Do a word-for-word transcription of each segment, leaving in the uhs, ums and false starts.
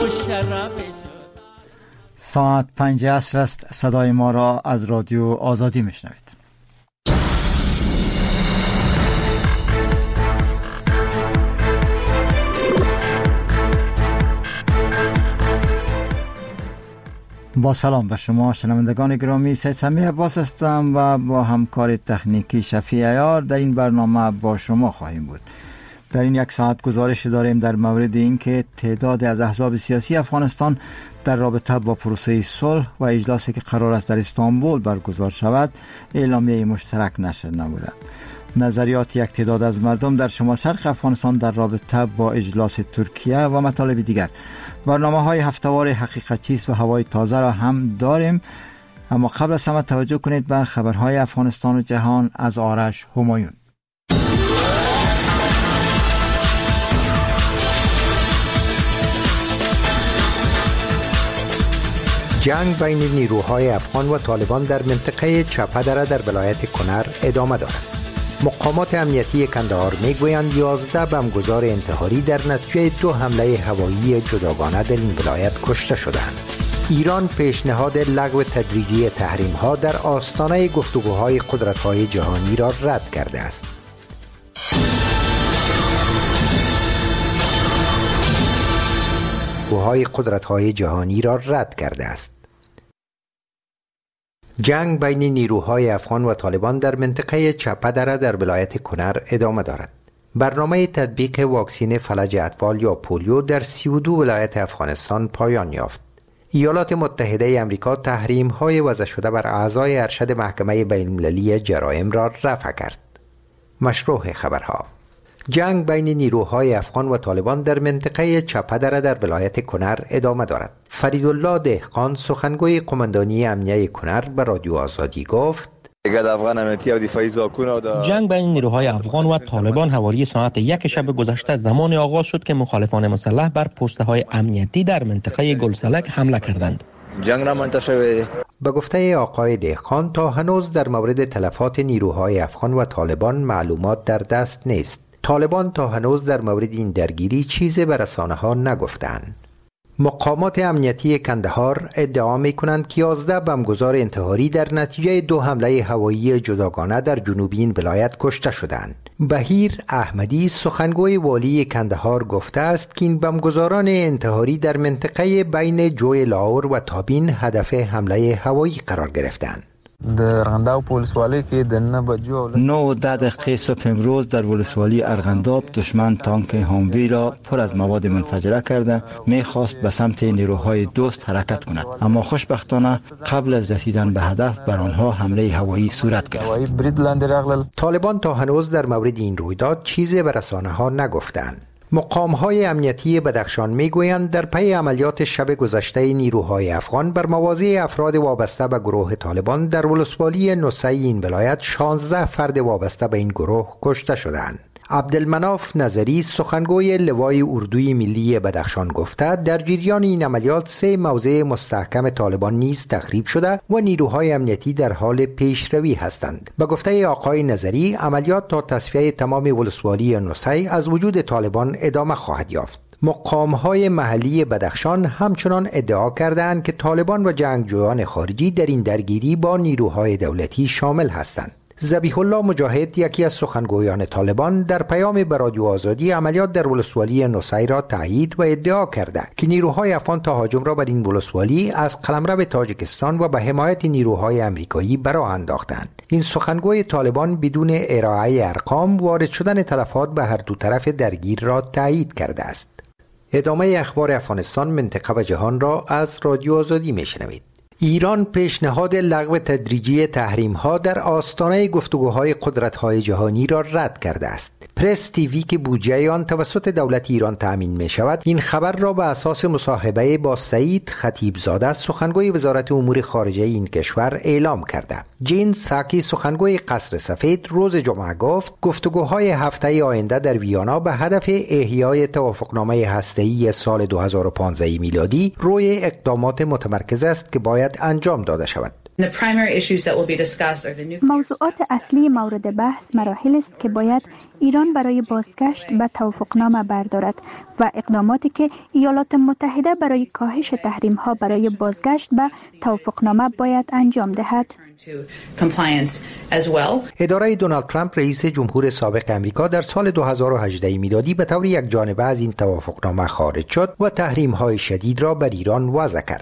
ساعت پنج عصر است. صدای ما را از رادیو آزادی میشنوید. با سلام به شما شنوندگان گرامی، سید سمیع عباس هستم و با همکار تکنیکی شفیع عیار در این برنامه با شما خواهیم بود. در این یک ساعت گزارش داریم در مورد اینکه تعداد از احزاب سیاسی افغانستان در رابطه با پروسه صلح و اجلاسی که قرار است در استانبول برگزار شود اعلامیه مشترک نشر نمودند. نظریات یک تعداد از مردم در شمال شرق افغانستان در رابطه با اجلاس ترکیه و مطالب دیگر. برنامه های هفتهوار حقیقت چیست و هوای تازه را هم داریم، اما قبل از همه توجه کنید به خبرهای افغانستان و جهان از آرش همایون. جنگ بین نیروهای افغان و طالبان در منطقه چپه دره در ولایت کنر ادامه دارد. مقامات امنیتی کندهار میگویند یازده بمبگذار انتحاری در نتیجه دو حمله هوایی جداگانه در این ولایت کشته شدند. ایران پیشنهاد لغو تدریجی تحریم‌ها در آستانه گفتگوهای قدرت‌های جهانی را رد کرده است. گفتگوهای قدرت‌های جهانی را رد کرده است. جنگ بین نیروهای افغان و طالبان در منطقه چپه دره در ولایت کنر ادامه دارد. برنامه تطبیق واکسین فلج اطفال یا پولیو در سی و دو ولایت افغانستان پایان یافت. ایالات متحده آمریکا تحریم‌های وضع شده بر اعضای ارشد محکمه بین‌المللی جرایم را رفع کرد. مشروع خبرها: جنگ بین نیروهای افغان و طالبان در منطقه چپه دره در ولایت کنر ادامه دارد. فریدالله دهقان سخنگوی قماندانی امنیه کنر به رادیو آزادی گفت: جنگ بین نیروهای افغان و طالبان حوالی ساعت یک شب گذشته زمان آغاز شد که مخالفان مسلح بر پست‌های امنیتی در منطقه گلسلک حمله کردند. جنگ را منتشر به گفته آقای دهقان تا هنوز در مورد تلفات نیروهای افغان و طالبان معلومات در دست نیست. طالبان تا هنوز در مورد این درگیری چیزی به رسانه‌ها نگفتند. مقامات امنیتی کندهار ادعا می‌کنند که یازده بمبگذار انتحاری در نتیجه دو حمله هوایی جداگانه در جنوبی این ولایت کشته شدند. بهیر احمدی سخنگوی والی کندهار گفته است که این بمبگذاران انتحاری در منطقه بین جوی لاور و تابین هدف حمله هوایی قرار گرفتند. د ارغنداب په ولسوالۍ کې د نه بجو نه و ده دقیقه صبح امروز در ولسوالی ارغنداب دشمن تانک هاموی را پر از مواد منفجره کرده میخواست به سمت نیروهای دوست حرکت کند، اما خوشبختانه قبل از رسیدن به هدف بر آنها حمله هوایی صورت گرفت. طالبان تا هنوز در مورد این رویداد چیزی به رسانه‌ها نگفتند. مقام‌های امنیتی بدخشان می‌گویند در پی عملیات شب گذشته نیروهای افغان بر مواضع افراد وابسته به گروه طالبان در ولسوالی نوسی این ولایت شانزده فرد وابسته به این گروه کشته شدند. عبدالمناف نظری سخنگوی لوای اردوی ملی بدخشان گفته در جریان این عملیات سه موضع مستحکم طالبان نیز تخریب شده و نیروهای امنیتی در حال پیشروی هستند. به گفته آقای نظری عملیات تا تصفیه تمام ولسوالی نوسی از وجود طالبان ادامه خواهد یافت. مقام‌های محلی بدخشان همچنان ادعا کردند که طالبان و جنگجویان خارجی در این درگیری با نیروهای دولتی شامل هستند. ذبیح الله مجاهد یکی از سخنگویان طالبان در پیام به رادیو آزادی عملیات در ولسوالی نوسی را تایید و ادعا کرده که نیروهای افغان تهاجم را بر این ولسوالی از قلمرو تاجیکستان و به حمایت نیروهای امریکایی برآ انداختند. این سخنگوی طالبان بدون ارائه ارقام وارد شدن تلفات به هر دو طرف درگیر را تایید کرده است. ادامه اخبار افغانستان، منطقه و جهان را از رادیو آزادی میشنوید. ایران پیشنهاد لغو تدریجی تحریم‌ها در آستانه گفتگوهای قدرت‌های جهانی را رد کرده است. پرس تیوی که بودجه آن توسط دولت ایران تأمین می شود این خبر را به اساس مصاحبه با سعید خطیبزاده سخنگوی وزارت امور خارجه این کشور اعلام کرده. جین ساکی سخنگوی قصر سفید روز جمعه گفت گفتگوهای هفته آینده در ویانا به هدف احیای توافقنامه هسته‌ای سال دو هزار و پانزده میلادی روی اقدامات متمرکز است که باید باید انجام داده شود. موضوعات اصلی مورد بحث مراحل است که باید ایران برای بازگشت به توافقنامه بردارد و اقداماتی که ایالات متحده برای کاهش تحریم ها برای بازگشت به توافقنامه باید انجام دهد. اداره دونالد ترامپ رئیس جمهور سابق امریکا در سال دو هزار و هجده میلادی به طور یک جانبه از این توافقنامه خارج شد و تحریم های شدید را بر ایران وضع کرد.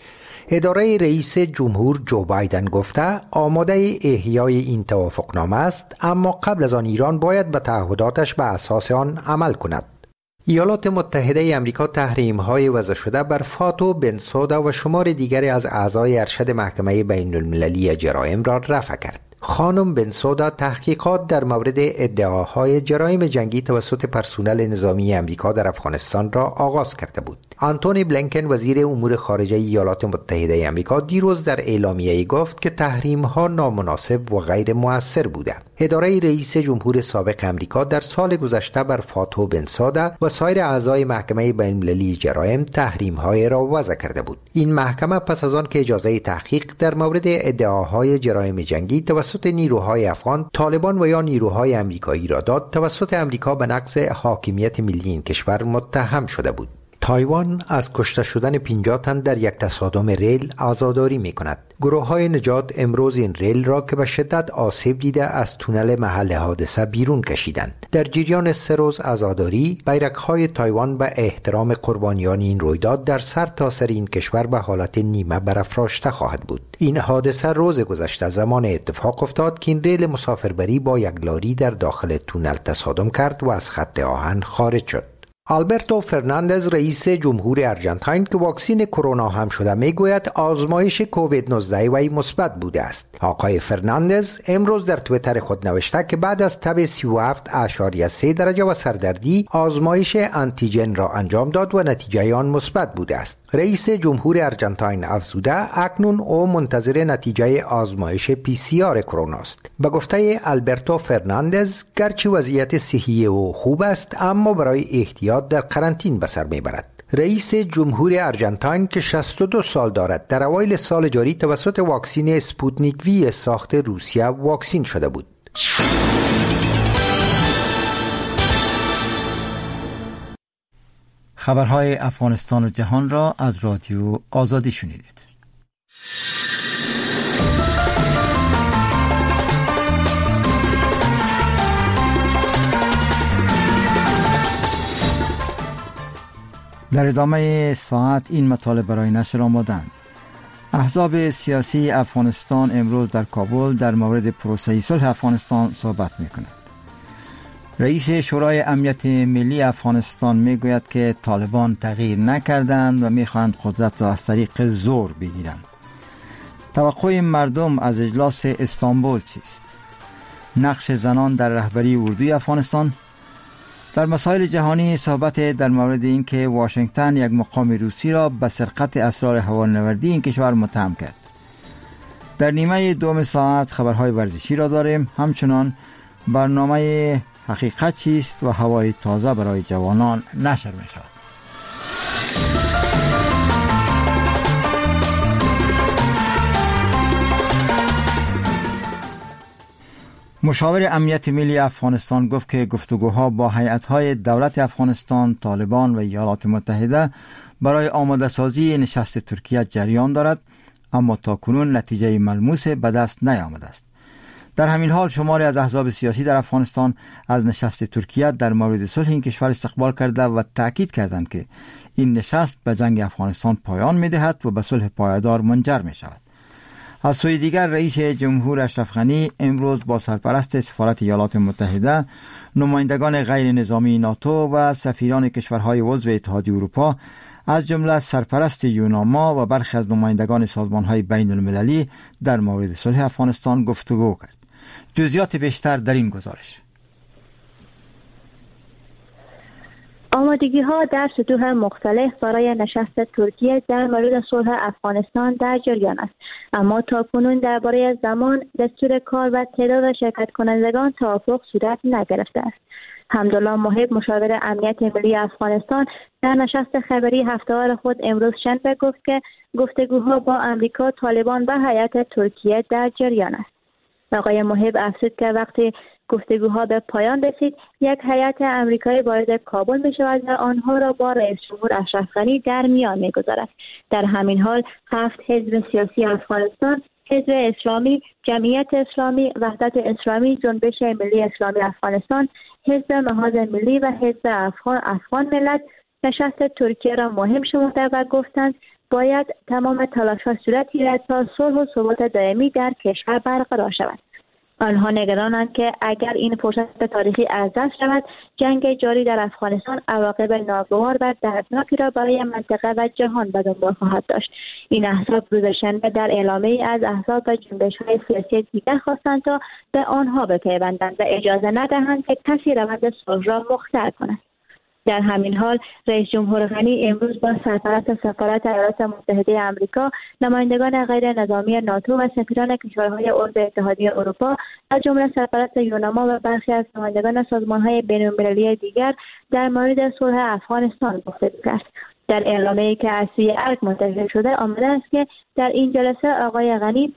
اداره رئیس جمهور جو بایدن گفته آماده احیای این توافقنامه است، اما قبل از آن ایران باید به تعهداتش به اساس آن عمل کند. ایالات متحده امریکا تحریم‌های وضع شده بر فاتو بنسودا و شمار دیگری از اعضای ارشد محکمه بین المللی جرایم را رفع کرد. خانم بنسودا تحقیقات در مورد ادعاهای جرایم جنگی توسط پرسنل نظامی امریکا در افغانستان را آغاز کرده بود. آنتونی بلینکن وزیر امور خارجه ایالات متحده امریکا دیروز در اعلامیه‌ای گفت که تحریم‌ها نامناسب و غیر مؤثر بوده. اداره رئیس جمهور سابق امریکا در سال گذشته بر فاتو بنسودا و سایر اعضای محکمه بین المللی جرایم تحریم‌های را وضع کرده بود. این محکمه پس از آن که اجازه تحقیق در مورد ادعاهای جرایم جنگی توسط نیروهای افغان، طالبان و یا نیروهای امریکایی را داد، توسط امریکا به نقض حاکمیت ملی این کشور متهم شده بود. تایوان از کشته شدن پنجاه تن در یک تصادم ریل عزاداری می کند. گروه های نجات امروز این ریل را که به شدت آسیب دیده از تونل محل حادثه بیرون کشیدند. در جریان سه روز عزاداری، بیرق های تایوان به احترام قربانیان این رویداد در سر تا سر این کشور به حالت نیمه برافراشته خواهد بود. این حادثه روز گذشته زمان اتفاق افتاد که این ریل مسافربری با یک لاری در داخل تونل تصادم کرد و از خط آهن خارج شد. آلبرتو فرناندز رئیس جمهور ارژانتین که واکسین کرونا هم شده میگوید آزمایش کووید نوزده وی مثبت بوده است. آقای فرناندز امروز در توییتر خود نوشته که بعد از تب سی و هفت اشاریه سه درجه و سردردی آزمایش آنتیژن را انجام داد و نتیجه آن مثبت بوده است. رئیس جمهور ارژانتین افزوده اکنون او منتظر نتیجه آزمایش پی سی آر کرونا است. به گفته آلبرتو فرناندز گرچه وضعیت صحی او خوب است اما برای احتیاط در قرنطین به سر میبرد. رئیس جمهور ارژانتین که شصت و دو سال دارد در اوایل سال جاری توسط واکسین اسپوتنیک وی ساخت روسیه واکسین شده بود. خبرهای افغانستان و جهان را از رادیو آزادی شنیدید. در ادامه ساعت این مطالب برای نشر آمدند. احزاب سیاسی افغانستان امروز در کابل در مورد پروسه صلح افغانستان صحبت می‌کند. رئیس شورای امنیت ملی افغانستان میگوید که طالبان تغییر نکردند و میخواهند قدرت را از طریق زور بگیرند. توقع مردم از اجلاس استانبول چیست؟ نقش زنان در رهبری اردوی افغانستان. در مسائل جهانی صحبت در مورد این که واشنگتن یک مقام روسی را به سرقت اسرار هوانوردی این کشور متهم کرد. در نیمه دوم ساعت خبرهای ورزشی را داریم، همچنان برنامه حقیقت چیست و هوای تازه برای جوانان نشر می شود. مشاور امنیت ملی افغانستان گفت که گفتگوها با هیئت‌های دولت افغانستان، طالبان و ایالات متحده برای آماده سازی نشست ترکیه جریان دارد، اما تاکنون نتیجه ملموس به دست نیامده است. در همین حال شماری از احزاب سیاسی در افغانستان از نشست ترکیه در مورد صلح این کشور استقبال کرده و تأکید کردند که این نشست به جنگ افغانستان پایان می‌دهد و به صلح پایدار منجر می‌شود. از سوی دیگر رئیس جمهور اشرف غنی امروز با سرپرست سفارت ایالات متحده، نمایندگان غیر نظامی ناتو و سفیران کشورهای عضو اتحادیه اروپا از جمله سرپرست یوناما و برخی از نمایندگان سازمانهای بین المللی در مورد صلح افغانستان گفتگو کرد. جزئیات بیشتر در این گزارش. آمادگی ها در سطوح مختلف برای نشست ترکیه در مورد صلح افغانستان در جریان است، اما تاکنون درباره زمان، دستور کار و تعداد شرکت کنندگان توافق صورت نگرفته است. حمدالله محب مشاور امنیت ملی افغانستان در نشست خبری هفته‌وار خود امروز شنبه گفت که گفتگوها با امریکا، طالبان و هیئت ترکیه در جریان است. آقای محب افزود که وقتی گفتگوها به پایان رسید، یک هیئت امریکایی وارد کابل می شود و آنها را با رئیس جمهور اشرف غنی در میان می گذارد. در همین حال هفت حزب سیاسی افغانستان، حزب اسلامی، جمعیت اسلامی، وحدت اسلامی، جنبش ملی اسلامی افغانستان، حزب محاذ ملی و حزب افغان افغان ملت نشست ترکیه را مهم شمرده و گفتند باید تمام تلاش‌ها صورت گیرد تا صلح و ثبات دائمی در کشور برقرار شود. آنها نگرانند که اگر این فرصت تاریخی از دست شود، جنگ جاری در افغانستان عواقب ناگوار و دردناکی را برای منطقه و جهان به دنبال خواهد داشت. این احزاب روز شنبه در اعلامیه‌ای از احزاب و جنبش‌های سیاسی دیگر خواستند تا به آنها بپیوندند و اجازه ندهند که کسی روند صلح را مختل کند. در همین حال رئیس جمهور غنی امروز با سرپرست سفارت ایالات متحده آمریکا، نمایندگان غیر نظامی ناتو و سفیران کشورهای عضو اتحادیه اروپا از جمله سرپرست یوناما و برخی از نمایندگان سازمان‌های بین‌المللی دیگر در مورد صلح افغانستان گفتگو کرد. در اعلامیه‌ای که از سوی ارگ منتشر شده آمده است که در این جلسه آقای غنی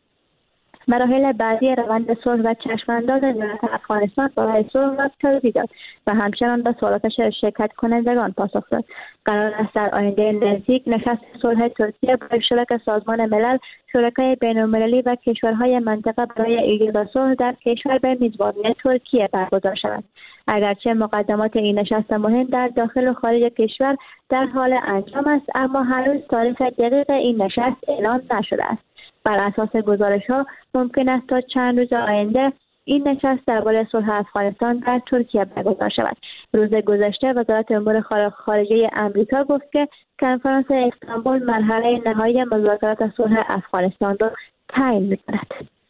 مراحل بعدی روند صلح و چشمانداز دولت افغانستان برای صلح را توضیح داد و همچنان به سوالات شرکت کنندگان پاسخ داد. قرار است در آینده نزدیک نشست صلح ترکیه با اشتراک سازمان ملل، شرکای بین‌المللی و کشورهای منطقه برای ایجاد صلح در کشور به میزبانی ترکیه برگزار شود. اگرچه مقدمات این نشست مهم در داخل و خارج کشور در حال انجام است، اما هنوز تاریخ دقیق این نشست اعلام نشده است. بر اساس گزارش‌ها ممکن است تا چند روز آینده این نشست درباره صلح افغانستان در ترکیه برگزار شود. روز گذشته وزارت امور خارجه آمریکا گفت که کنفرانس استانبول مرحله نهایی مذاکرات صلح افغانستان را تعیین می‌کند.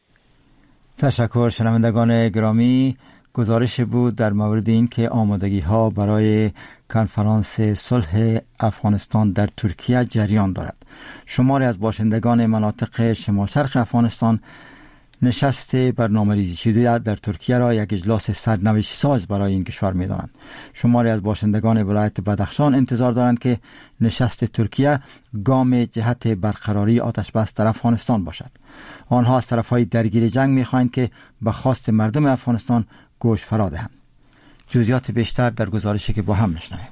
تشکر. شنوندگان گرامی، گزارش بود در مورد این که آمادگی‌ها برای کنفرانس صلح افغانستان در ترکیه جریان دارد. شماری از باشندگان مناطق شمال شرق افغانستان نشست برنامه‌ریزی شده در ترکیه را یک اجلاس سرنوشت ساز برای این کشور می‌دانند. شماری از باشندگان ولایت بدخشان انتظار دارند که نشست ترکیه گام جهت برقراری آتش بس در افغانستان باشد. آنها از طرف‌های درگیر جنگ می‌خواهند که به خواست مردم افغانستان گوش فرا دهند. جزئیات بیشتر در گزارشی که با هم می‌شنویم.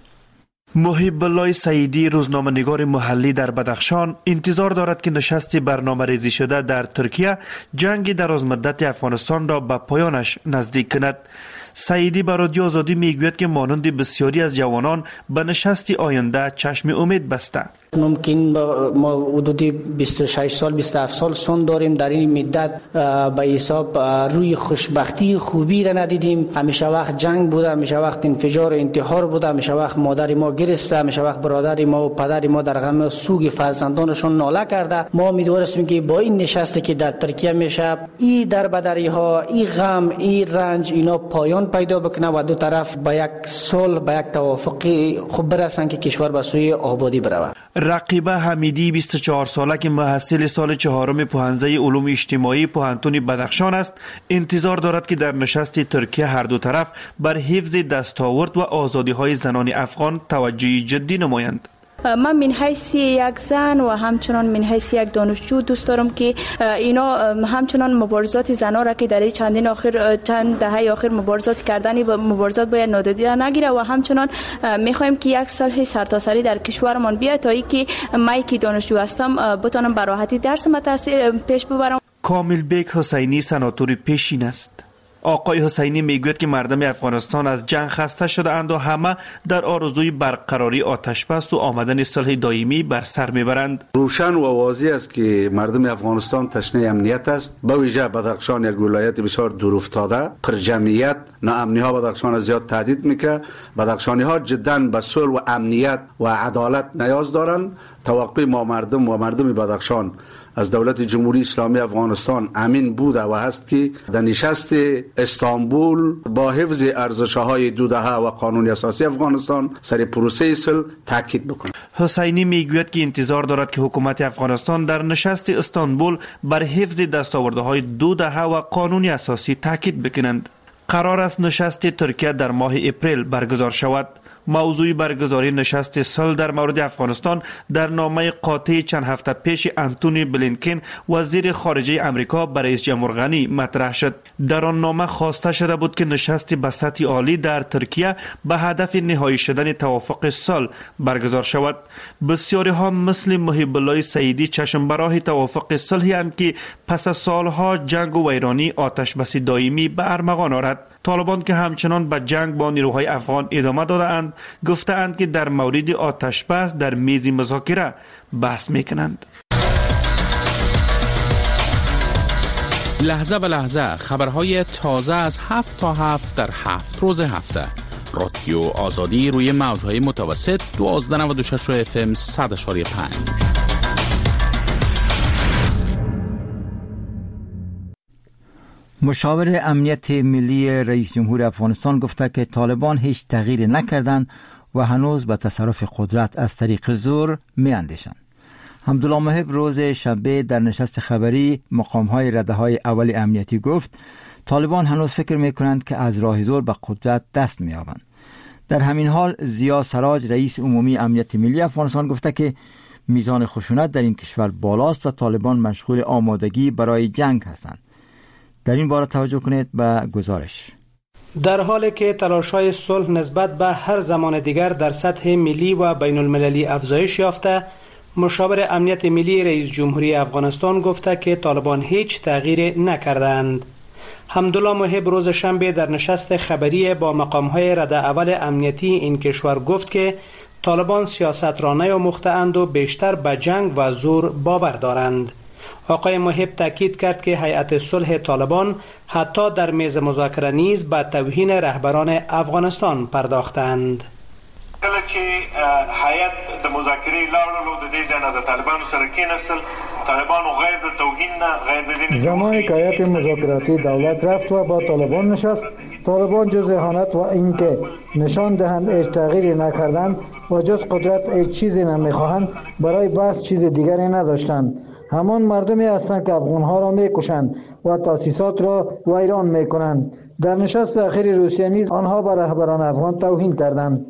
محب الله سعیدی، روزنامه‌نگار محلی در بدخشان، انتظار دارد که نشست برنامه ریزی شده در ترکیه جنگ درازمدت افغانستان را به پایانش نزدیک کند. سعیدی به رادیو آزادی میگوید که مانند بسیاری از جوانان به نشست آینده چشم امید بسته. ممکن ما حدودی بیست و شش سال بیست و هفت سال سن داریم، در این مدت به حساب روی خوشبختی خوبی را ندیدیم. همیشه وقت جنگ بوده، همیشه وقت انفجار و انتحار بوده، همیشه وقت مادر ما گرسته، همیشه وقت برادر ما و پدر ما در غم سوگ فرزندانشون ناله کرده. ما امیدوار هستیم که با این نشستی که در ترکیه میشه، این دربدری ها، این غم، این رنج اینا پایان پیدا بکنه و دو طرف به یک صلح، به یک توافقی خوب برسن که کشور به سوی آبادی برود. رقیبه حمیدی، بیست و چهار ساله که محصل سال چهارم پوهنځی علوم اجتماعی پوهنتون بدخشان است، انتظار دارد که در نشست ترکیه هر دو طرف بر حفظ دستاورد و آزادی های زنان افغان توجه جدی نمایند. من من حیث یک زن و همچنان من حیث یک دانشجو دوست دارم که اینا همچنان مبارزات زنان را که در چندین آخر چند دهه آخر مبارزات کردنی و مبارزات باید نادیده نگیره و همچنان میخوایم که یک صلح سرتاسری در کشورمان بیاد تا اینکه من که دانشجو هستم بتونم به راحتی درس ما پیش ببرم. کامل بیگ حسینی سناتور پیشین است. آقای حسینی میگوید که مردم افغانستان از جنگ خسته شده اند و همه در آرزوی برقراری آتش بس و آمدن صلح دائمی بر سر میبرند. روشن و واضح است که مردم افغانستان تشنه امنیت است. به ویژه بدخشان یک ولایت بسیار دور افتاده، پر جمعیت، ناامنی ها بدخشان زیاد تهدید میکنه. بدخشانی ها جدا به صلح و امنیت و عدالت نیاز دارند. توقع ما مردم و مردم بدخشان از دولت جمهوری اسلامی افغانستان امین بوده و هست که در نشست استانبول با حفظ ارزش‌های دو دهه و قانون اساسی افغانستان سر پروسه صلح تاکید بکنه. حسینی میگوید که انتظار دارد که حکومت افغانستان در نشست استانبول بر حفظ دستاوردهای دو دهه و قانون اساسی تاکید بکنند. قرار است نشست ترکیه در ماه اپریل برگزار شود. موضوع برگزاری نشست صلح در مورد افغانستان در نامه قاطع چند هفته پیش انتونی بلینکن وزیر خارجه امریکا به رئیس جمهور غنی مطرح شد. در آن نامه خواسته شده بود که نشست به سطح عالی در ترکیه به هدف نهایی شدن توافق صلح برگزار شود. بسیاری ها مثل محب الله سعیدی چشم به راه توافق صلحی اند که پس از سالها جنگ و ویرانی آتش بس دائمی به ارمغان آرد. طالبان که همچنان به جنگ با نیروهای افغان ادامه داده اند گفته اند که در مورد آتش بس در میز مذاکره بحث میکنند. لحظه به لحظه خبرهای تازه از هفت تا هفت در هفت روز هفته. رادیو آزادی روی موجهای متوسط دوازده نود و شش اف ام صد و پنج. مشاور امنیت ملی رئیس جمهور افغانستان گفته که طالبان هیچ تغییر نکردند و هنوز به تصرف قدرت از طریق زور می اندیشند. حمدالله محب روز شنبه در نشست خبری مقام‌های رده‌های اول امنیتی گفت طالبان هنوز فکر می کنند که از راه زور به قدرت دست می یابند. در همین حال ضیا سراج رئیس عمومی امنیت ملی افغانستان گفته که میزان خشونت در این کشور بالاست و طالبان مشغول آمادگی برای جنگ هستند. در این باره توجه کنید به گزارش. در حالی که تلاش‌های صلح نسبت به هر زمان دیگر در سطح ملی و بین المللی افزایش یافته، مشاور امنیت ملی رئیس جمهوری افغانستان گفته که طالبان هیچ تغییر نکردند. حمدالله محب روز شنبه در نشست خبری با مقام‌های رده اول امنیتی این کشور گفت که طالبان سیاست را نیاموخته‌اند و بیشتر به جنگ و زور باور دارند. آقای محب تاکید کرد که هیئت صلح طالبان حتی در میز مذاکره نیز به توهین رهبران افغانستان پرداختند. کله چې هیئت د مذاکرې لاړلو د دې ځای نه د طالبانو سره کېنستل، طالبانو غیر د توهین نه غیر د دې زمانی که هیئت مذاکراتی دولت رفت و با طالبان نشست، طالبان جز اهانت و اینکه نشان دهند هیچ تغییری نکردند و جز قدرت هیچ چیزی نمیخواهند برای بحث چیز دیگری نداشتند. همان مردمی هستند که افغانها را میکشند و تاسیسات را ویران میکنند. در نشست اخیر روسیه نیز آنها به رهبران افغان توهین کردند.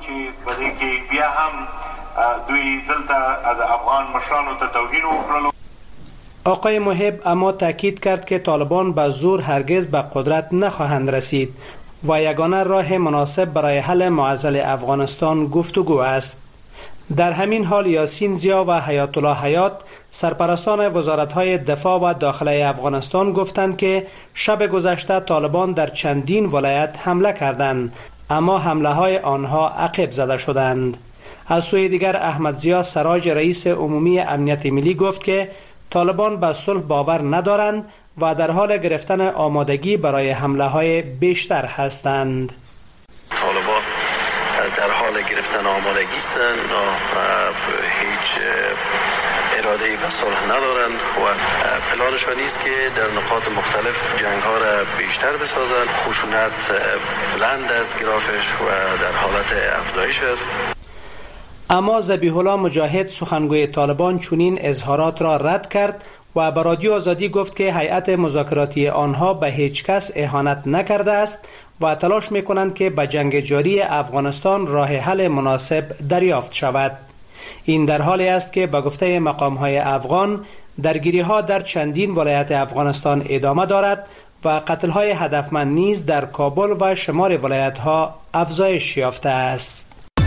آقای محب اما تاکید کرد که طالبان به زور هرگز به قدرت نخواهند رسید و یگانه راه مناسب برای حل معضل افغانستان گفتگو است. در همین حال یاسین ضیا و حیات الله حیات سرپرستان وزارت‌های دفاع و داخلی افغانستان گفتند که شب گذشته طالبان در چندین ولایت حمله کردند، اما حمله‌های آنها عقب زده شدند. از سوی دیگر احمد ضیا سراج رئیس عمومی امنیت ملی گفت که طالبان به صلح باور ندارند و در حال گرفتن آمادگی برای حمله‌های بیشتر هستند. طالبان در حال گرفتن آمادگی هستند و هیچ اراده به صلح ندارند و پلانشان نیست که در نقاط مختلف جنگ ها را بیشتر بسازند. خشونت بلند است گرافش و در حالت افزایش است. اما ذبیح الله مجاهد سخنگوی طالبان چنین اظهارات را رد کرد و به رادیو آزادی گفت که هیئت مذاکراتی آنها به هیچ کس اهانت نکرده است و تلاش می‌کنند که به جنگ جاری افغانستان راه حل مناسب دریافت شود. این در حالی است که به گفته مقام‌های افغان درگیری‌ها در چندین ولایت افغانستان ادامه دارد و قتل‌های هدفمند نیز در کابل و شمال ولایت‌ها افزایش یافته است.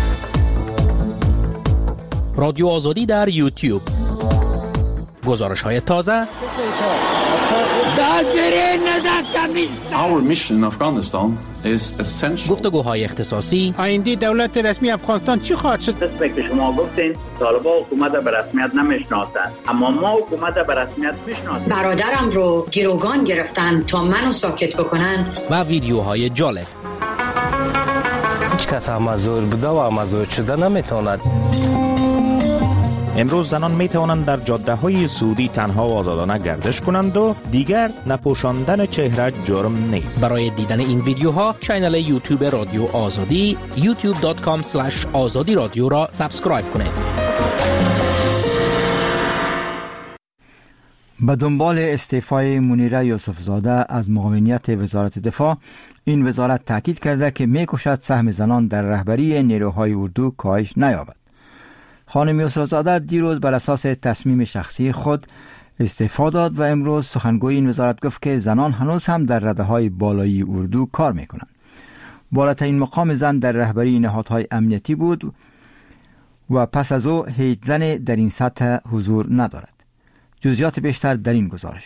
رادیو آزادی در یوتیوب. گزارش‌های تازه. Our mission in Afghanistan is essential. گفتگوهای اختصاصی. آینده دولت رسمی افغانستان چی خواهد شد؟ دست که شما گفتین طالبان حکومت به رسمیت نمیشناسند، اما ما حکومت به رسمیت میشناسیم. برادرم رو گروگان گرفتن تا منو ساکت بکنن. و ویدیوهای جالب. هیچ کس مزور بوده و مزور شده نمیتواند. امروز زنان می توانند در جاده های سعودی تنها و آزادانه گردش کنند و دیگر نپوشاندن چهره جرم نیست. برای دیدن این ویدیوها کانال یوتیوب رادیو آزادی یوتیوب دات کام اسلش آزادی رادیو را سابسکرایب کنید. به دنبال استعفای منیره یوسف زاده از معاونیت وزارت دفاع، این وزارت تاکید کرده که می‌کوشد سهم زنان در رهبری نیروهای اردو کاهش نیابد. خانم یوسف زاده دیروز بر اساس تصمیم شخصی خود استعفا داد و امروز سخنگوی این وزارت گفت که زنان هنوز هم در رده‌های بالایی اردو کار می‌کنند. بالاترین مقام زن در رهبری نهادهای امنیتی بود و پس از او هیچ زن در این سطح حضور ندارد. جزئیات بیشتر در این گزارش.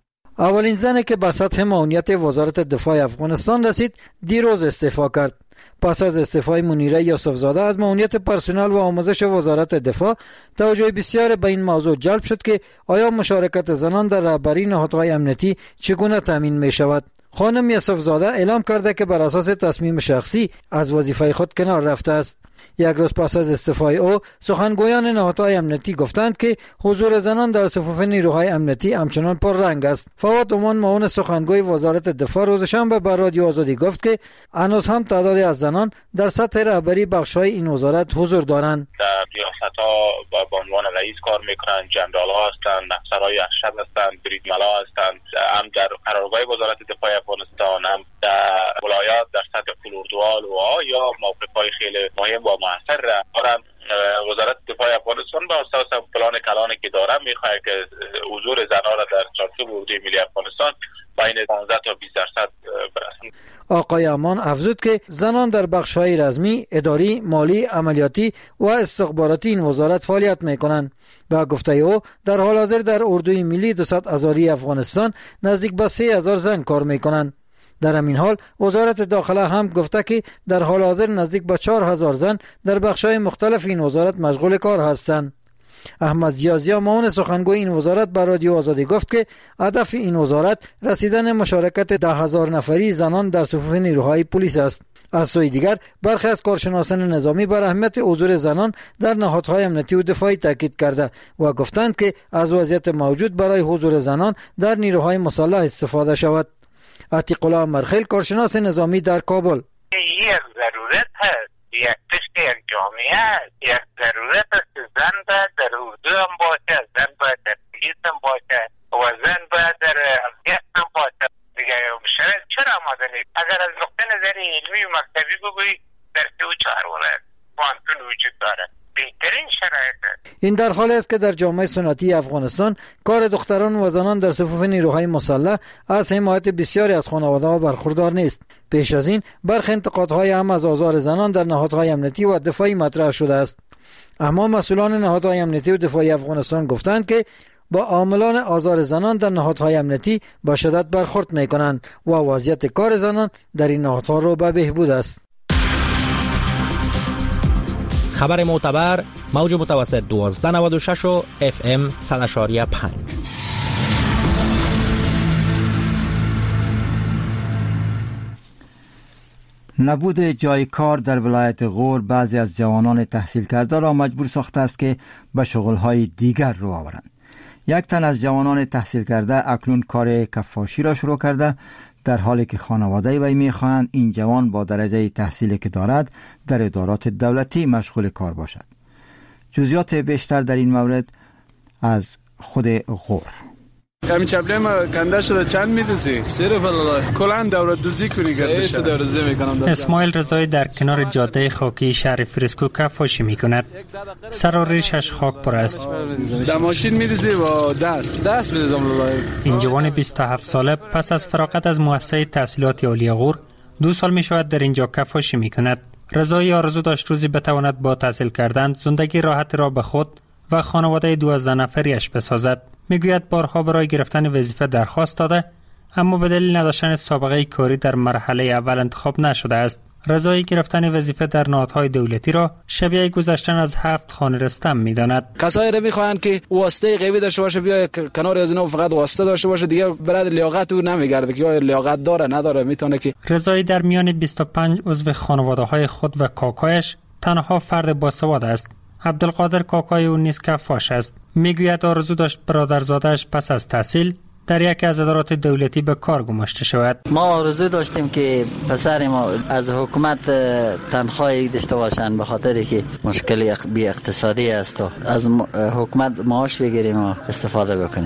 اولین زنی که به سطح معاونیت وزارت دفاع افغانستان رسید دیروز استعفا کرد. پس از استعفای منیره یوسف زاده از معاونیت پرسنل و آموزش وزارت دفاع، توجه بسیار به این موضوع جلب شد که آیا مشارکت زنان در رهبری نهادهای امنیتی چگونه تامین می شود. خانم یوسف زاده اعلام کرده که بر اساس تصمیم شخصی از وظیفه خود کنار رفته است. یک روز پس از استعفای او، سخنگویان نهادهای امنیتی گفتند که حضور زنان در صفوف نیروهای امنیتی همچنان پررنگ است. فواد امان، معاون سخنگوی وزارت دفاع، روز شنبه به رادیو آزادی گفت که هنوز هم تعدادی از زنان در سطح رهبری بخش‌های این وزارت حضور دارند. در ریاست‌ها با عنوان رئیس کار می‌کنند، جنرال‌ها هستند، افسرهای ارشد هستند، بریدمن‌ها هستند، هم در قرارگاه وزارت دفاع افغانستان، هم در ولایات در سطح فلوردوال و یا موقع‌های خیلی مهم و موثر دارن. وزارت دفاع افغانستان با اساس پلان کلانی که داره میخواد که حضور زنان را در چارچوب اردوی ملی افغانستان بین پانزده تا بیست درصد برسند. آقای امان افزود که زنان در بخش‌های رسمی، اداری، مالی، عملیاتی و استخباراتی این وزارت فعالیت میکنند. با گفته او، در حال حاضر در اردوی ملی دویست هزاری افغانستان نزدیک به سه هزار زن کار میکنند. در همین حال وزارت داخله هم گفته که در حال حاضر نزدیک به چهار هزار زن در بخش‌های مختلف این وزارت مشغول کار هستند. احمد زیازیا، معاون سخنگوی این وزارت، به رادیو آزادی گفت که هدف این وزارت رسیدن مشارکت ده هزار نفری زنان در صفوف نیروهای پلیس است. از سوی دیگر برخی از کارشناسان نظامی بر اهمیت حضور زنان در نهادهای امنیتی و دفاعی تاکید کرده و گفتند که از وضعیت موجود برای حضور زنان در نیروهای مسلح استفاده شود. عتیق الله مرخیل، کارشناس نظامی در کابل: یک ضرورت هست، یک پشت یک جامعه هست، یک ضرورت است که زن باید در اردو هم باشه، زن باید در پلیس هم باشه و زن باید در امنیت هم باشه. دیگه شرایط چرا آماده نیست؟ اگر از نقطه نظر علمی و مکتبی بگویی در سه و چهار ولایت پانتون وجود داره، بهترین شرایط است. این در حالی است که در جامعه سنتی افغانستان کار دختران و زنان در صفوف نیروهای مسلح از حمایت بسیاری از خانواده‌ها برخوردار نیست. پیش از این برخی انتقادهای هم از آزار زنان در نهادهای امنیتی و دفاعی مطرح شده است. اما مسئولان نهادهای امنیتی و دفاعی افغانستان گفتند که با عاملان آزار زنان در نهادهای امنیتی با شدت برخورد می‌کنند و وضعیت کار زنان در این نهادها رو به بهبود است. خبر معتبر، موج متوسط دوازده نود و شش و اف ام صد و پنج. نبود جای کار در ولایت غور بعضی از جوانان تحصیل کرده را مجبور ساخته است که به شغل‌های دیگر رو آورند. یک تن از جوانان تحصیل کرده اکنون کار کفاشی را شروع کرده، در حالی که خانواده وی می‌خواهند این جوان با درجه تحصیلی که دارد در ادارات دولتی مشغول کار باشد. جزئیات بیشتر در این مورد از خود غور. همین چپلی ما کنده شده چند میدوزی؟ صرف الله کلان دورت دوزی کنی گردش دورزی میکنم. اسماعیل رضایی در کنار جاده خاکی شهر فرسکو کفاشی میکند. سر و ریشش خاک پر است. در ماشین میدوزی و دست دست میدوزم الله. این جوان بیست و هفت ساله پس از فراغت از مؤسسه تحصیلات عالی غور دو سال میشود در اینجا کفاشی میکند. رضایی آرزو داشت روزی بتواند با تحصیل کردن زندگی راحت را به خود و خانواده دوازده نفریش بسازد. میگوید بارها برای گرفتن وظیفه درخواست داده، اما به دلیل نداشتن سابقه کاری در مرحله اول انتخاب نشده است. رضایی گرفتن وظیفه در نهادهای دولتی را شبیه گذشتن از هفت خانه رستم میداند. کسایی را میخواهند که واسطه قوی داشته باشه، بیا کنار از اینا فقط واسطه داشته باشه، دیگه برای لیاقت او نمیگرده که یا لیاقت داره نداره میتونه که. رضایی در میان بیست و پنج عضو خانواده‌های خود و کاکایش تنها فرد باسواد است. عبدالقادر کاکای او نیز کفاش است. میگوید آرزو داشت برادرزاده‌اش پس از تحصیل در یکی از ادارات دولتی به کار گماشته شود. ما آرزو داشتیم که پسر ما از حکومت تنخواهی داشته باشند، به خاطری که مشکل بی اقتصادی است و از حکومت معاش بگیریم و استفاده بکنیم.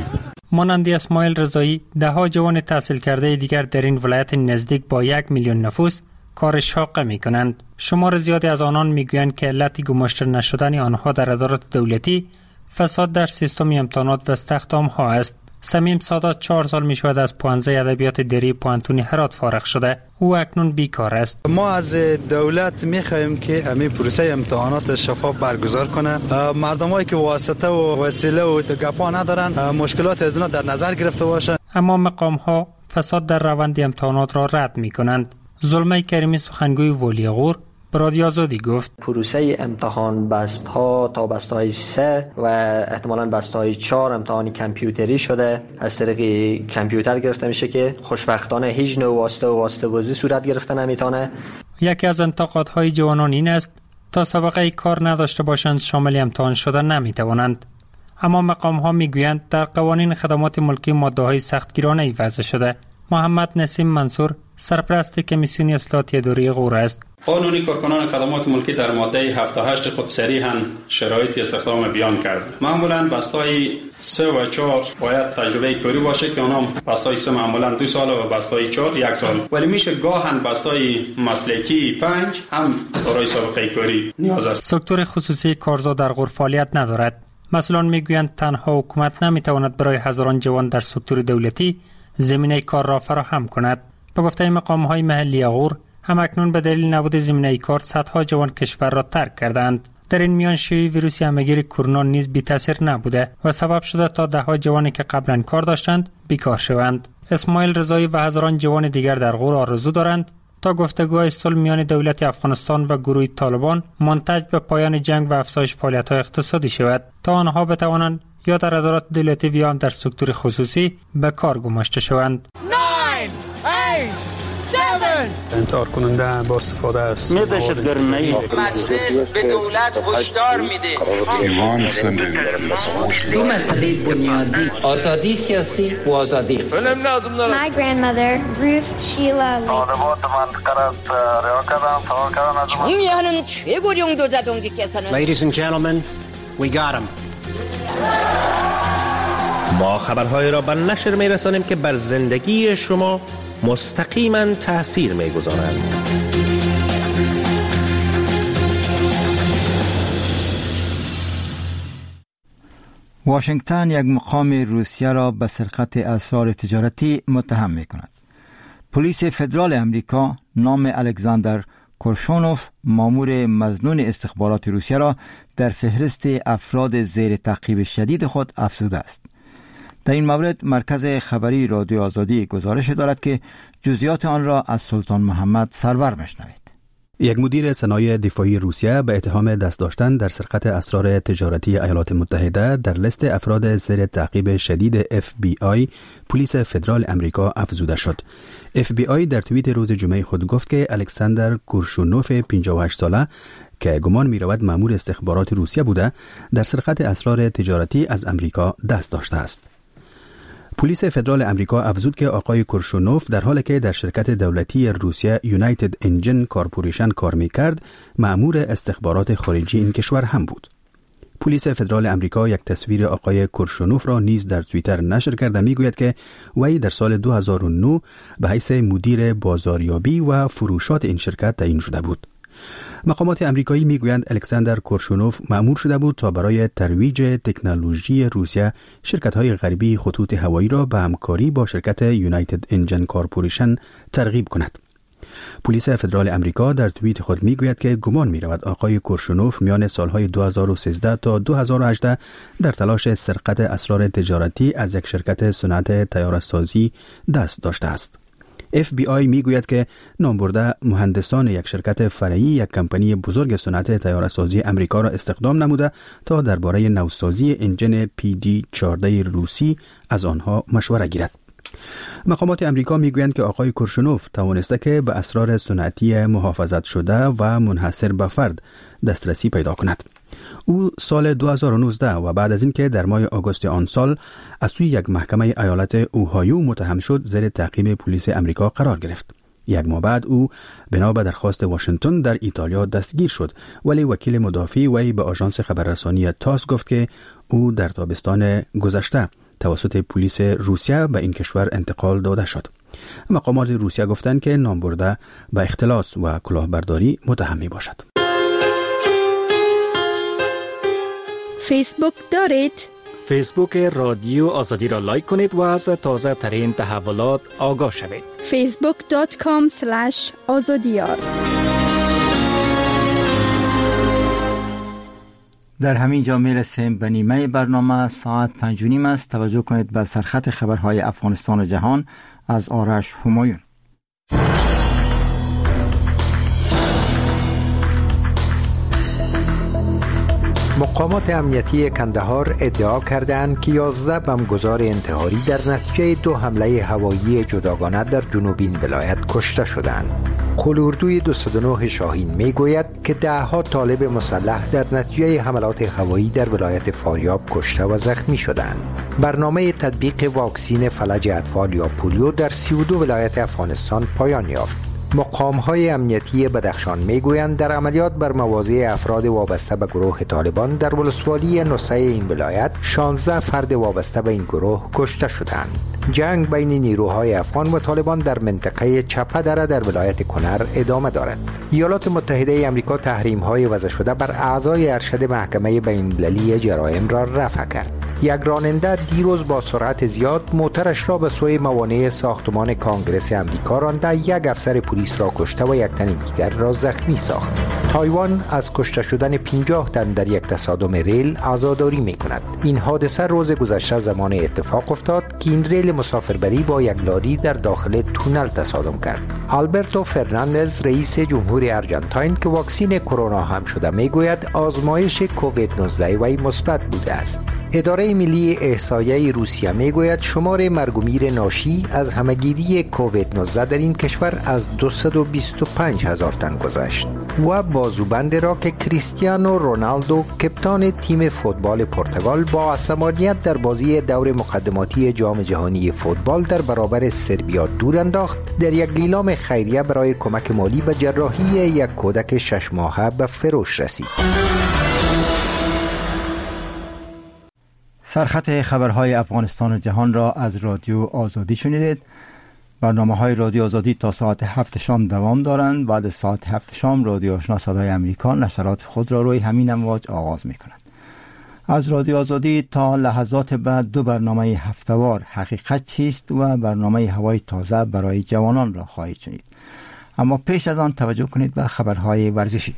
مانند اسماعیل رضایی، ده ها جوان تحصیل کرده دیگر در این ولایت نزدیک با یک میلیون نفوس کار شاق می کنند. شمار زیادی از آنان می گویند که علت گماشته نشدن آنها در ادارات دولتی فساد در سیستم امتحانات و استخدام ها است. سمیم سادات چهار سال می شود از پانزه ادبیات دری پوانتون هرات فارغ شده. او اکنون بیکار است. ما از دولت می خواهیم که همین پروسه امتحانات شفاف برگزار کنه. مردمایی که واسطه و وسیله و گپا ندارن مشکلات از اونها در نظر گرفته باشه. اما مقام ها فساد در روند امتحانات را رد می کنند. زلمه کریمی سخنگوی ولی غور به رادیو آزادی گفت پروسه امتحان بست ها تا بست های سه و احتمالاً بست های چهار امتحانی کامپیوتری شده، از طریق کامپیوتر گرفته میشه که خوشبختانه هیچ نوع واسطه و واسطه بازی صورت گرفته نمیتونه. یکی از انتقادهای جوانان این است تا سابقه کار نداشته باشند شامل امتحان شدن نمیتوانند. اما مقام ها میگویند در قوانین خدمات ملکی ماده های سختگیرانه وضع شده. محمد نسیم منصور سرپرست کمیسیون اصلاحات اداری غور است. قانون کارکنان خدمات ملکی در ماده هفتاد و هشت خود صریحاً شرایط استخدام بیان کرده. معمولاً بستای سه و چهار باید تجربه کاری باشه که اونم بستای سه معمولاً دو سال و بستای چهار یک سال. ولی میشه گاهن بستای مسلکی پنج هم برای سابقه کاری نیاز است. سکتور خصوصی کارزا در غور فعالیت ندارد. مسئولان میگویند تنها حکومت نمیتواند برای هزاران جوان در سکتور دولتی زمینه کار را فراهم کند. به گفته مقام‌های محلی غور هم اکنون به دلیل نبود زمینه کار صدها جوان کشور را ترک کردند. در این میان شیوع ویروس همه‌گیر کرونا نیز بی تاثیر نبوده و سبب شده تا ده ها جوانی که قبلا کار داشتند بیکار شوند. اسماعیل رضایی و هزاران جوان دیگر در غور آرزو دارند تا گفتگوهای صلح میان دولت افغانستان و گروه طالبان منتج به پایان جنگ و افزایش فعالیت‌های اقتصادی شود تا آنها بتوانند یا در ادارات دولتی و یا در سکتور خصوصی به کار گماشته شوند. انتحار کننده با استفاده از دهشتگردی مجلس به دولت هشدار میده دو مسئله بنیادی آزادی سیاسی و آزادی My grandmother Ruth Sheila 정의하는 최고령도 자동직께서는 Ladies and gentlemen, we got him. ما خبرهای را به نشر می‌رسانیم که بر زندگی شما مستقیما تأثیر می‌گذارند. واشنگتن یک مقام روسیه را به سرقت اسرار تجارتی متهم می‌کند. پلیس فدرال امریکا نام الکساندر کورشونوف مامور مظنون استخبارات روسیه را در فهرست افراد زیر تعقیب شدید خود افزوده است. در این مورد مرکز خبری رادیو آزادی گزارش دارد که جزئیات آن را از سلطان محمد سرور میشنوید. یک مدیر صنایع دفاعی روسیه به اتهام دست داشتن در سرقت اسرار تجارتی ایالات متحده در لیست افراد زیر تعقیب شدید اف بی آی پلیس فدرال امریکا افزوده شد. اف بی آی در توییت روز جمعه خود گفت که الکساندر کورشونوف پنجاه و هشت ساله که گمان می رود مأمور استخبارات روسیه بوده در سرقت اسرار تجارتی از امریکا دست داشته است. پلیس فدرال امریکا افزود که آقای کورشونوف در حالی که در شرکت دولتی روسیه یونایتد انجن کارپوریشن کار می‌کرد، مأمور استخبارات خارجی این کشور هم بود. پلیس فدرال امریکا یک تصویر آقای کورشونوف را نیز در توییتر نشر کرده میگوید که وی در سال دو هزار و نه به حیث مدیر بازاریابی و فروشات این شرکت تعیین شده بود. مقامات امریکایی میگویند الکساندر کورشونوف مأمور شده بود تا برای ترویج تکنولوژی روسیه شرکت‌های غربی خطوط هوایی را به همکاری با شرکت یونایتد انجن کارپوریشن ترغیب کند. پلیس فدرال امریکا در توییت خود میگوید که گمان می‌رود آقای کورشونوف میان سالهای دو هزار و سیزده تا دو هزار و هجده در تلاش سرقت اسرار تجارتی از یک شرکت صنعت طیاره‌سازی دست داشته است. اف بی آی میگوید که نامبرده مهندسان یک شرکت فرعی یک کمپانی بزرگ صنعت طیاره‌سازی امریکا را استخدام نموده تا درباره نوسازی انجن پی دی چهارده روسی از آنها مشوره گیرد. مقامات امریکا میگویند که آقای کورشونوف توانسته که به اسرار صنعتی محافظت شده و منحصر به فرد دسترسی پیدا کند. او سال دو هزار و نوزده و بعد از اینکه در ماه آگوست آن سال از سوی یک محکمه ایالت اوهایو متهم شد زیر تعقیب پلیس امریکا قرار گرفت. یک ماه بعد او بنا به درخواست واشنگتن در ایتالیا دستگیر شد، ولی وکیل مدافع وی به آژانس خبررسانی تاس گفت که او در تابستان گذشته توسط پلیس روسیه به این کشور انتقال داده شد. مقامات روسیه گفتند که نامبرده به اختلاس و کلاهبرداری متهم می باشد. فیسبوک دارید؟ فیسبوک رادیو آزادی را لایک کنید و از تازه ترین تحولات آگاه شوید. فیسبوک دات کام اسلش آزادیار. در همین جا میرسیم به نیمه برنامه. ساعت پنج و نیم است. توجه کنید به سرخط خبرهای افغانستان و جهان از آرش همایون. مقامات امنیتی کندهار ادعا کردند که یازده بمبگذار انتحاری در نتیجه دو حمله هوایی جداگانه در جنوبین ولایت کشته شدند. قلوردوی دویست و نه شاهین می گوید که ده ها طالب مسلح در نتیجه حملات هوایی در ولایت فاریاب کشته و زخمی شدند. برنامه تطبیق واکسین فلج اطفال یا پولیو در سی و دو ولایت افغانستان پایان یافت. مقام‌های امنیتی بدخشان می‌گویند در عملیات بر مواضع افراد وابسته به گروه طالبان در ولسوالی نوسه این ولایت شانزده فرد وابسته به این گروه کشته شدند. جنگ بین نیروهای افغان و طالبان در منطقه چپه دره در ولایت کنر ادامه دارد. ایالات متحده آمریکا تحریم‌های وضع شده بر اعضای ارشد محکمه بین‌المللی جرایم را رفع کرد. یک راننده دیروز با سرعت زیاد موترش را به سوی موانع ساختمان کانگرس آمریکا رانده یک افسر پلیس را کشته و یک تن دیگر را زخمی ساخت. تایوان از کشته شدن پنجاه تن در یک تصادم ریل عزاداری می کند. این حادثه روز گذشته زمان اتفاق افتاد که این ریل مسافربری با یک لاری در داخل تونل تصادم کرد. آلبرتو فرناندز رئیس جمهور ارجنتاین که واکسین کرونا هم شده می گوید آزمایش کووید نوزده وی مثبت بوده است. اداره ملی احصایه روسیه می گوید شمار مرگ و میر ناشی از همهگیری کووید نوزده در این کشور از دویست و بیست و پنج هزار تن گذشت. و بازوبند را که کریستیانو رونالدو کپتان تیم فوتبال پرتغال با عصبانیت در بازی دور مقدماتی جام جهانی فوتبال در برابر سربیا دور انداخت، در یک لیلام خیریه برای کمک مالی به جراحی یک کودک شش ماهه به فروش رسید. سرخط خبرهای افغانستان و جهان را از رادیو آزادی شنیدید. برنامه های رادیو آزادی تا ساعت هفت شام دوام دارند. بعد از ساعت هفت شام رادیو آشنا صدای امریکا نشرات خود را روی همین امواج آغاز می کند. از رادیو آزادی تا لحظات بعد دو برنامه هفته‌وار حقیقت چیست و برنامه هوای تازه برای جوانان را خواهید شنید. اما پیش از آن توجه کنید به خبرهای ورزشی.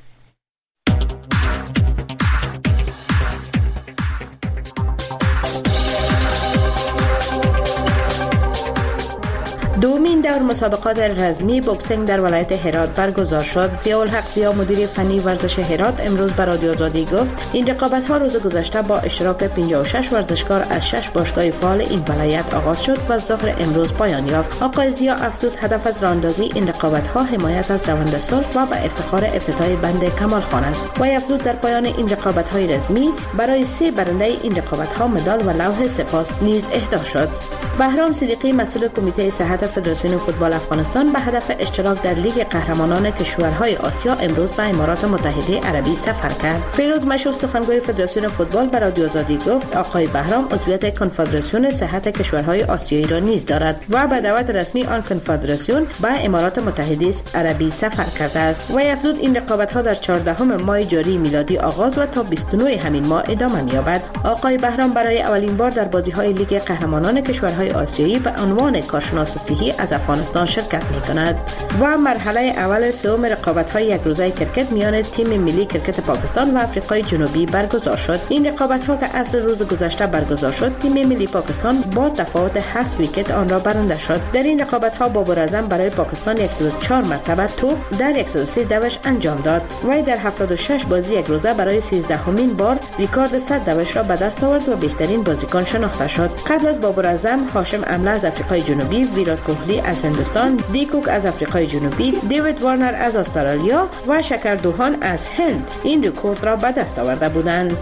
دومین دور مسابقات رزمی بوکسینگ در ولایت هرات برگزار شد. ضیاءالحق ضیا مدیر فنی ورزش هرات امروز به رادیو آزادی گفت این رقابت‌ها روز گذشته با اشتراک پنجاه و شش ورزشکار از شش باشگاه فعال این ولایت آغاز شد و ظهر امروز پایان یافت. آقای ضیا افزود هدف از راهاندازی این رقابت‌ها حمایت از روند صلح و به افتخار افتتاح بند کمال خان است. و افزود در پایان این رقابت‌های رزمی برای سه برنده این رقابت‌ها مدال و لوح سپاس نیز اهدا شد. بهرام صدیقی مسئول کمیته صحت فدراسیون فوتبال افغانستان به هدف اشتراک در لیگ قهرمانان کشورهای آسیا امروز به امارات متحده عربی سفر کرد. فیروز مشهور سخنگوی فدراسیون فوتبال به رادیو آزادی گفت آقای بهرام عضویت کنفدراسیون صحت کشورهای آسیایی را نیز دارد و به دعوت رسمی آن کنفدراسیون به امارات متحده عربی سفر کرده است. و افزود این رقابت‌ها در چهاردهم ماه جاری میلادی آغاز و تا بیست و نه همین ماه ادامه می‌یابد. آقای بهرام برای اولین بار در بازی‌های لیگ قهرمانان کشورهای آسیایی به عنوان کارشناس صحی از افغانستان شرکت می‌کند. و مرحله اول سوم رقابت‌های یک روزه کرکت میان تیم ملی کرکت پاکستان و آفریقای جنوبی برگزار شد. این رقابت‌ها که عصر روز گذشته برگزار شد، تیم ملی پاکستان با تفاوت هفت ویکت آن را برنده شد. در این رقابت‌ها بابر اعظم برای پاکستان صد و چهار مرتبه توپ در صد و سه دوش انجام داد. و در هفتاد و شش بازی یک روزه برای سیزدهمین بار ریکارد صد دوش را به دست آورد و بهترین بازیکن شناخته شد. قبل از بابر اعظم، هاشم امله از آفریقای جنوبی، ویرات کوهلی از هندوستان، دی کوک از آفریقای جنوبی، دیوید وارنر از استرالیا و شکر دوهان از هند این رکورد را به دست آورده بودند.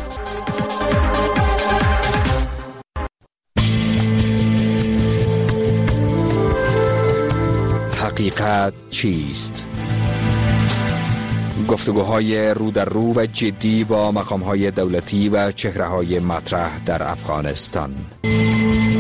حقیقت چیست؟ گفتگوهای رو در رو و جدی با مقام‌های دولتی و چهره‌های مطرح در افغانستان.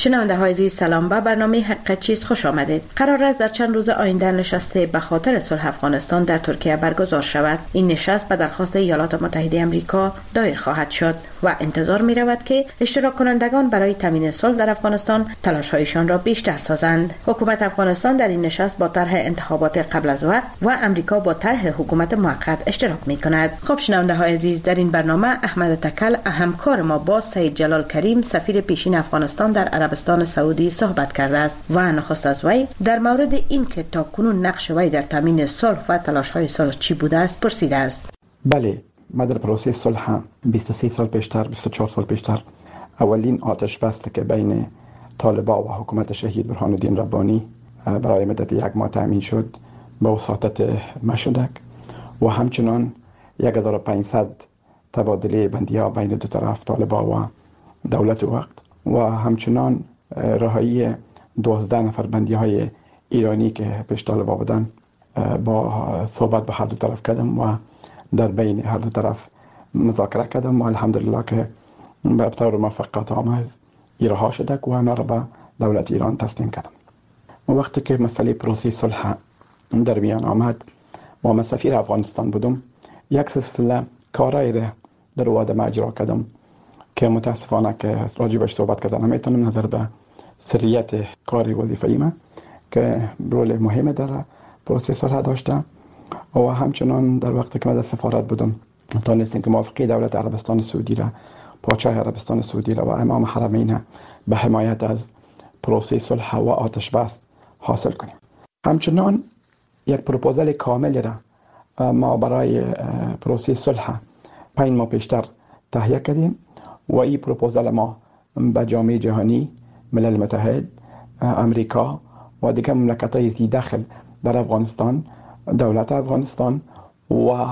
شنونده های عزیز سلام، به برنامه حق چیست خوش آمدید. قرار است در چند روز آینده نشست به خاطر صلح افغانستان در ترکیه برگزار شود. این نشست به درخواست ایالات متحده آمریکا دایر خواهد شد و انتظار می رود که اشتراک کنندگان برای تامین صلح در افغانستان تلاش‌هایشان را بیشتر سازند. حکومت افغانستان در این نشست با طرح انتخابات قبل از وقت و امریکا با طرح حکومت موقت اشتراک می کند. خب شنونده های عزیز، در این برنامه احمد تکل همکار ما با سید جلال کریم سفیر پیشین افغانستان در عربستان سعودی صحبت کرده است و نخست از وی در مورد این که تاکنون نقش وی در تامین صلح و تلاش‌های صلح چی بوده است پرسیده است. بله، ما در پروسه صلح بیست و سه سال پیشتر بیست و چهار سال پیشتر اولین آتش بس که بین طالبان و حکومت شهید برهان الدین ربانی برای مدت یک ماه تامین شد به وساطت مشودک و همچنان هزار و پانصد تبادله بندی‌ها بین دو طرف طالبان و دولت وقت و همچنان رهایی دوازده نفر بندی‌های ایرانی که پیش طالبان بودن با صحبت به هر دو طرف کردم و در بین هر دو طرف مذاکره کردم و الحمدلله که به طور موفقیت آمیز رها شده و آنها را به دولت ایران تسلیم کردم. و وقتی که مسئله پروسه صلح در میان آمد و من سفیر افغانستان بودم، یک سلسله کارایی را در وادم اجرا کردم که متاسفانه که راجبش صحبت کردن نمیتونم نظر به سریت کاری وظیفه‌ای من که رول مهم در پروسه صلح داشته و همچنان در وقتی که من در سفارت بودم تانستیم که موافقه دولت عربستان سعودی را، پادشاه عربستان سعودی را و امام حرمین به حمایت از پروسه صلح و آتش بس حاصل کنیم. همچنان یک پروپوزال کامل را ما برای پروسه صلح پنج ماه پیشتر تهیه کردیم و این پروپوزال ما به جامعه جهانی، ملل متحد، امریکا و دیگر مملکت‌های ذی دخل در افغانستان، دولت افغانستان و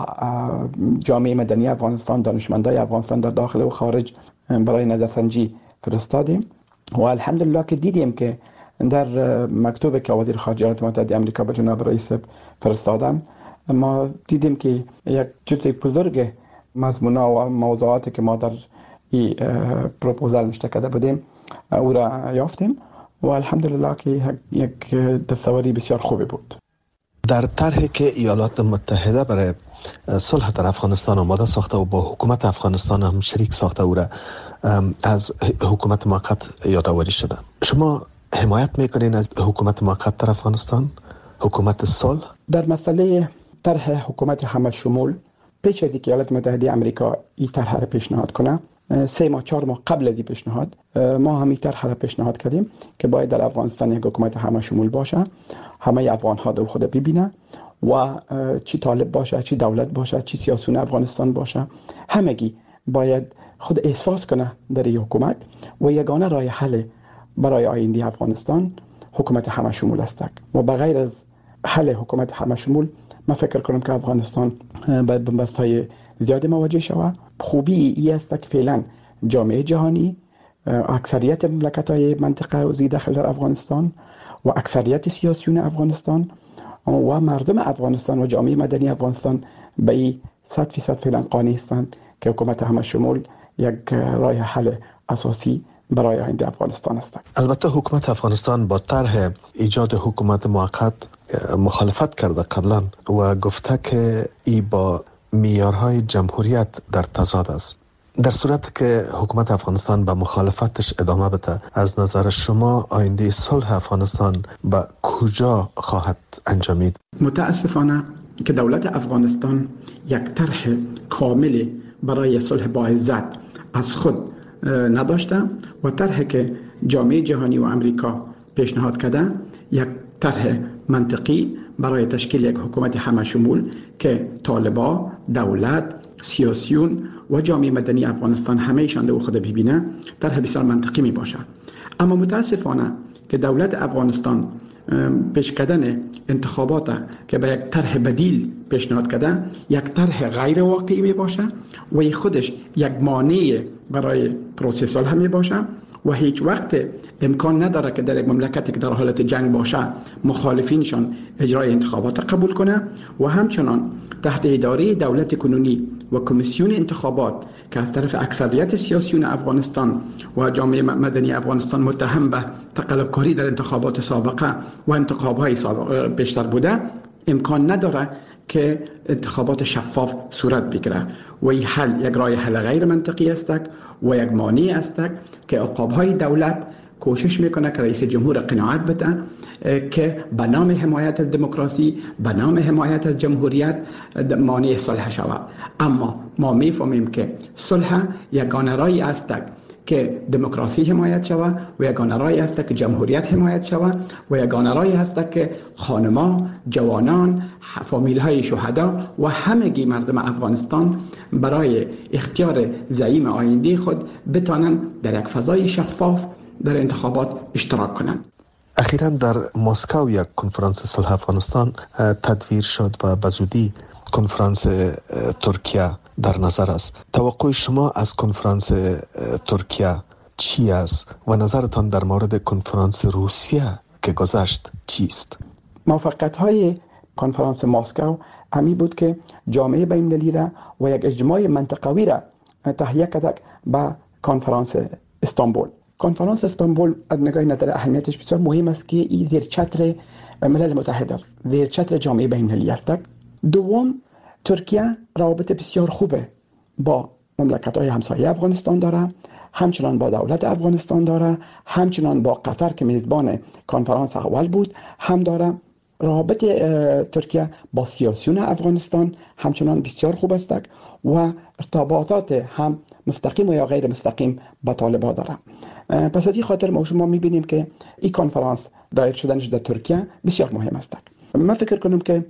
جامعه مدنی افغانستان، دانشمندای افغانستان در داخل و خارج برای نظرسنجی فرستادیم و الحمدلله که دیدیم که در مکتوبی که وزیر خارجه ایالات متحده آمریکا به جناب رئیس فرستادن ما دیدیم که یک جزء بزرگ مضمونا و موضوعاتی که ما در این پروپوزال نوشته کرده بودیم او را یافتیم و الحمدلله که یک تصوری بسیار خوبی بود. در طرحی که ایالات متحده برای صلح در افغانستان آماده ساخته و با حکومت افغانستان هم شریک ساخته او را از حکومت موقت یادآوری شده. شما حمایت میکنین از حکومت موقت در افغانستان؟ حکومت صلح؟ در مسئله طرح حکومت همه شمول پیش از اینکه ایالات متحده آمریکا این طرح را پیشنهاد کنه، سه ماه چهار ماه قبل از این پیشنهاد ما هم این طرح را پیشنهاد کردیم که باید در افغانستان یک حکومت همه شمول باشه، همه افغان ها رو خود ببینه و چی طالب باشه، چی دولت باشه، چی سیاسیون افغانستان باشه، همگی باید خود احساس کنه در این حکومت و یگانه راه حل برای آینده افغانستان حکومت همه شمول است و بغیر از حل حکومت همه شمول من فکر کنم که افغانستان باید بنبست‌های زیاد مواجه شود. خوبی این است که فعلا جامعه جهانی، اکثریت مملکت‌های منطقه و زی داخل در افغانستان و اکثریت سیاسیون افغانستان و مردم افغانستان و جامعه مدنی افغانستان به این صد فیصد فعلا قانع هستند که حکومت همه شمول یک راه حل اساسی برای آینده افغانستان است. البته حکومت افغانستان با طرح ایجاد حکومت موقت مخالفت کرده قبلا و گفته که ای با معیارهای جمهوریت در تضاد است. در صورت که حکومت افغانستان به مخالفتش ادامه بده، از نظر شما آینده صلح افغانستان به کجا خواهد انجامید؟ متاسفانه که دولت افغانستان یک طرح کامل برای صلح با عزت از خود نداشته و طرحی که جامعه جهانی و امریکا پیشنهاد کرده یک طرح منطقی برای تشکیل یک حکومت همه شمول که طالبان، دولت، سیاسیون و جامعه مدنی افغانستان همه ایشان رو خود ببینه طرح بسیار منطقی می باشه. اما متاسفانه که دولت افغانستان پیش کردن انتخابات که به یک طرح بدیل پیشنهاد کرده یک طرح غیر واقعی می باشه و این خودش یک مانع برای پروسه صلح می باشه و هیچ وقت امکان نداره که در یک مملکتی که در حالت جنگ باشه مخالفینشان اجرای انتخابات قبول کنه و همچنان تحت اداره دولت کنونی و کمیسیون انتخابات که از طرف اکثریت سیاسیون افغانستان و جامعه مدنی افغانستان متهم به تقلبکاری در انتخابات سابقه و انتخابات سابقه بیشتر بوده، امکان نداره که انتخابات شفاف صورت بگیره و این حل یک راه حل غیر منطقی است و یک مانع است که عقاب‌های دولت کوشش میکنه که رئیس جمهور قناعت بده که به نام حمایت از دموکراسی، به نام حمایت از جمهوریت مانع صلح شود. اما ما میفهمیم که صلح یگانه راهی است که دموکراسی حمایت شود و یگانه راهی است که جمهوریت حمایت شود و یگانه راهی است که خانما، جوانان، فامیل‌های شهدا و همگی مردم افغانستان برای اختیار زعیم آینده خود بتوانند در یک فضای شفاف در انتخابات اشتراک کنند. اخیراً در مسکو یک کنفرانس صلح افغانستان تدویر شد و به زودی کنفرانس ترکیه در نظر است. توقع شما از کنفرانس ترکیه چی است و نظرتان در مورد کنفرانس روسیه که گذشت چیست؟ موفقیت‌های کنفرانس مسکو همی بود که جامعه بین‌المللی را و یک اجماع منطقوی را تهیه کرد به کنفرانس استانبول. کنفرانس استانبول از نگاه نظر اهمیتش بسیار مهم است که این زیر چتر ملل متحد است، زیر چتر جامعه بین‌المللی است. دوم، ترکیه روابط بسیار خوبه با مملکت‌های همسایه افغانستان داره، همچنان با دولت افغانستان داره، همچنان با قطر که میزبان کنفرانس اول بود هم داره. روابط ترکیه با سیاسیون افغانستان همچنان بسیار خوب است و ارتباطات هم مستقیم و یا غیر مستقیم با طالبان داره. پس از این خاطر ما شما میبینیم که این کنفرانس دایر شدنش در ترکیه بسیار مهم است. من فکر کنم که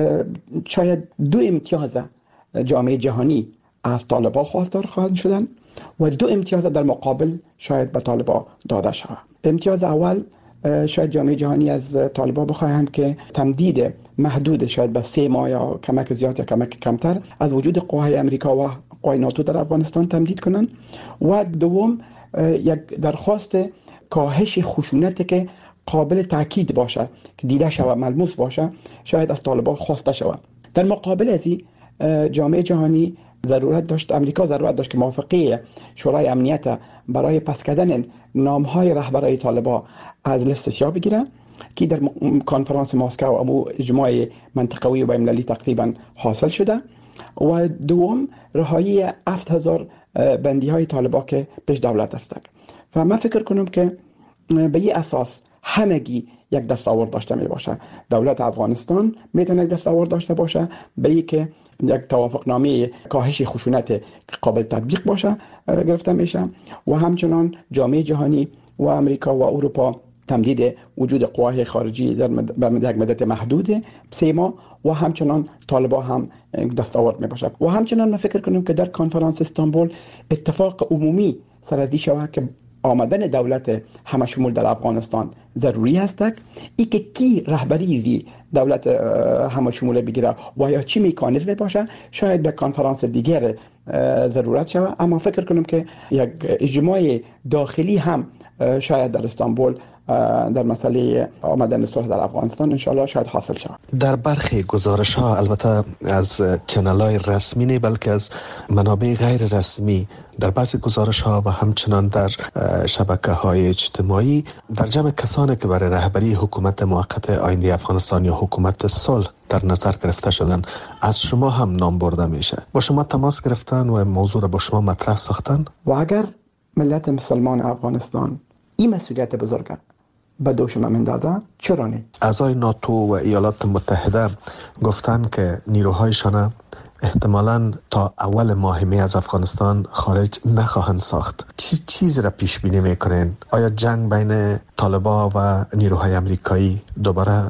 شاید دو امتیاز جامعه جهانی از طالبان خواستار خواهند شدن و دو امتیاز در مقابل شاید به طالبان داده شود. امتیاز اول شاید جامعه جهانی از طالبان بخواهند که تمدید محدود شاید به سه ماه یا کمک زیاد یا کمک کمتر از وجود قوای امریکا و قوای ناتو در افغانستان تمدید کنند و دوم یک درخواست کاهش خشونت که قابل تاکید باشه که دیده شود ملموس باشه شاید از طالبان خواسته شود. در مقابل از این جامعه جهانی ضرورت داشت، امریکا ضرورت داشت که موافقه شورای امنیت برای پس کردن نام‌های رهبرای طالبان از لیست سیاه بگیره که در کنفرانس مسکو امو اجماع منطقوی و بین‌المللی تقریبا حاصل شده و دوم رهایی هفت هزار بندی های طالبان که پیش دولت هستند. و من فکر کنم که به این اساس همگی یک دستاورد داشته می باشه. دولت افغانستان میتونه یک دستاورد داشته باشه به این که یک توافقنامه کاهش خشونت قابل تطبیق باشه گرفته میشه و همچنان جامعه جهانی و امریکا و اروپا تمدید وجود قوای خارجی در مد... یک مدت محدود سه ماه و همچنان طالبان هم دستاورد می باشه و همچنان من فکر کنم که در کنفرانس استانبول اتفاق عمومی سرازی شود که آمدن دولت همه شمول در افغانستان ضروری است. ای که کی رهبری زی دولت همه شمول بگیره و یا چی مکانیزم باشه شاید به کنفرانس دیگر ضرورت شود، اما فکر کنم که یک اجماع داخلی هم شاید در استانبول در مسئله آمدن صلح در افغانستان انشالله شاید حاصل شود. در برخی گزارش ها البته از چنل های رسمی نه بلکه از منابع غیر رسمی در بعضی گزارش ها و همچنان در شبکه های اجتماعی در جمع کسانی که برای رهبری حکومت موقت آینده افغانستان یا حکومت صلح در نظر گرفته شدن از شما هم نام برده میشه. با شما تماس گرفتن و موضوع را با شما مطرح ساختن و اگر ملت مسلمان افغانستان این مسئولیت بزرگه به دوش مندازه چرا نه؟ اعضای ناتو و ایالات متحده گفتن که نیروهایشان احتمالاً تا اول ماه می از افغانستان خارج نخواهند ساخت. چی چیز را پیش بینی میکنین؟ آیا جنگ بین طالبان و نیروهای امریکایی دوباره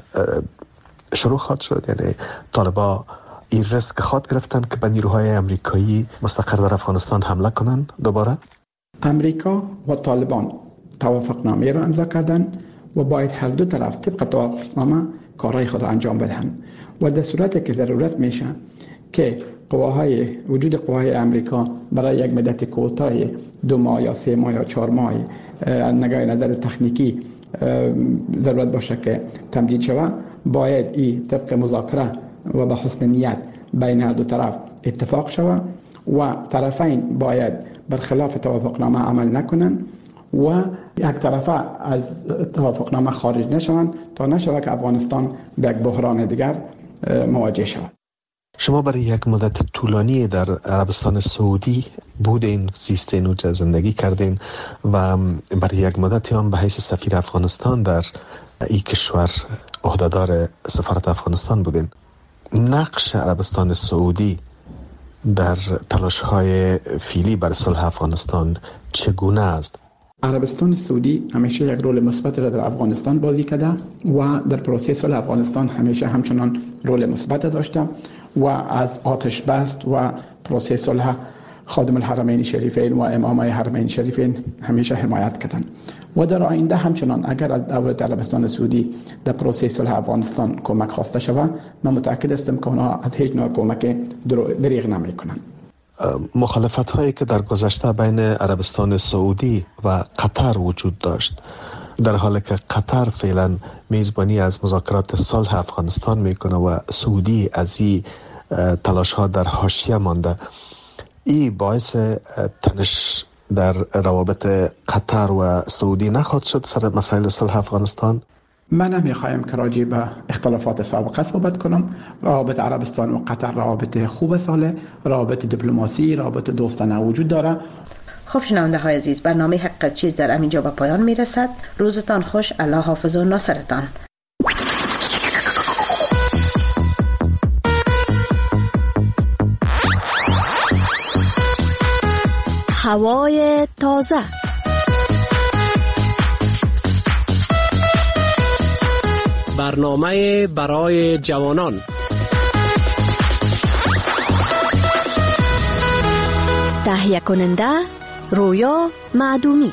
شروع خواهد شد؟ یعنی طالبان این ریسک خواهد گرفتن که به نیروهای امریکایی مستقر در افغانستان حمله کنند دوباره؟ امریکا و طالبان توافقنامه را امضا کردن و باید هر دو طرف طبق توافقنامه کارهای خود را انجام بدهند و در صورتی که ضرورت میشه که قواهای وجود قواهای امریکا برای یک مدت کوتاه دو ماه یا سه ماه یا چهار ماه از نگاه نظر تکنیکی ضرورت باشه که تمدید شود، باید این طبق مذاکره و به حسن نیت بین هر دو طرف اتفاق شود و طرفین باید برخلاف توافقنامه عمل نکنند و یک طرفه از توافقنامه خارج نشوند تا نشود که افغانستان به یک بحران دیگر مواجه شود. شما برای یک مدت طولانی در عربستان سعودی بودین، زیستین و زندگی کردین و برای یک مدتی هم به حیث سفیر افغانستان در این کشور عهدهدار سفارت افغانستان بودین. نقش عربستان سعودی در تلاش‌های فعلی برای صلح افغانستان چگونه است؟ عربستان سعودی همیشه یک رول مثبت را در افغانستان بازی کرده و در پروسه صلح افغانستان همیشه همچنان رول مثبت داشته و از آتش بست و پروسه صلح خادم الحرمین شریفین و امامای حرمین شریفین همیشه حمایت کردند و در آینده همچنان اگر از دولت عربستان سعودی در پروسه صلح افغانستان کمک خواسته شود، من متأکد هستم که آنها از هیچ نوع کمک دریغ نمی‌کنند. مخالفت هایی که در گذشته بین عربستان سعودی و قطر وجود داشت، در حالی که قطر فعلا میزبانی از مذاکرات صلح افغانستان میکنه و سعودی از این تلاش ها در حاشیه مانده، این باعث تنش در روابط قطر و سعودی نخواهد شد سر مسائل صلح افغانستان؟ من نمیخوایم که راجع به اختلافات سابقه صحبت کنم. روابط عربستان و قطر روابط خوب ساله، روابط دیپلماسی، روابط دوستانه وجود داره. خب شنونده های عزیز، برنامه حق چیز در همینجا به پایان میرسد. روزتان خوش، الله حافظ و ناصرتان. هوای تازه، برنامه برای جوانان، تهیه کننده رویا معدومی.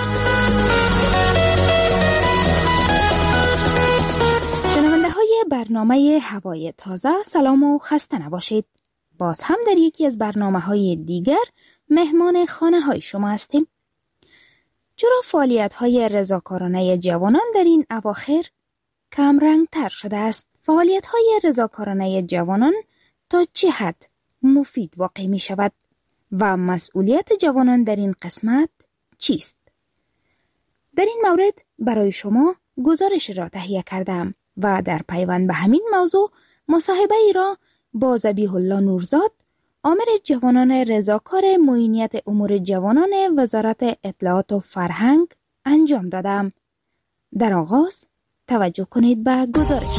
شنونده های برنامه هوای تازه، سلام و خسته نباشید. باز هم در یکی از برنامه های دیگر مهمان خانه های شما هستیم. چرا فعالیت های رضاکارانه جوانان در این اواخر کم رنگ تر شده است؟ فعالیت های رضاکارانه جوانان تا چه حد مفید واقع می شود و مسئولیت جوانان در این قسمت چیست؟ در این مورد برای شما گزارش را تهیه کردم و در پیوند به همین موضوع مصاحبه ای را با ذبیح الله نورزاد، آمر جوانان رضاکار معینیت امور جوانان وزارت اطلاعات و فرهنگ انجام دادم. در آغاز توجه کنید به گزارش.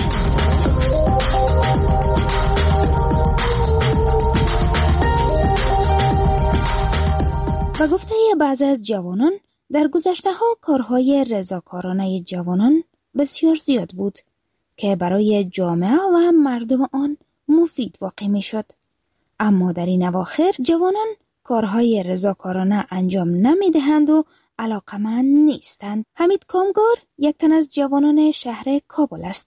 و گفته بعضی از جوانان در گذشته ها کارهای رضاکارانه جوانان بسیار زیاد بود که برای جامعه و مردم آن مفید واقع می شد. اما در این اواخر جوانان کارهای رضاکارانه انجام نمی دهند و علاقمند نیستند. حمید کامگار یک تن از جوانان شهر کابل است.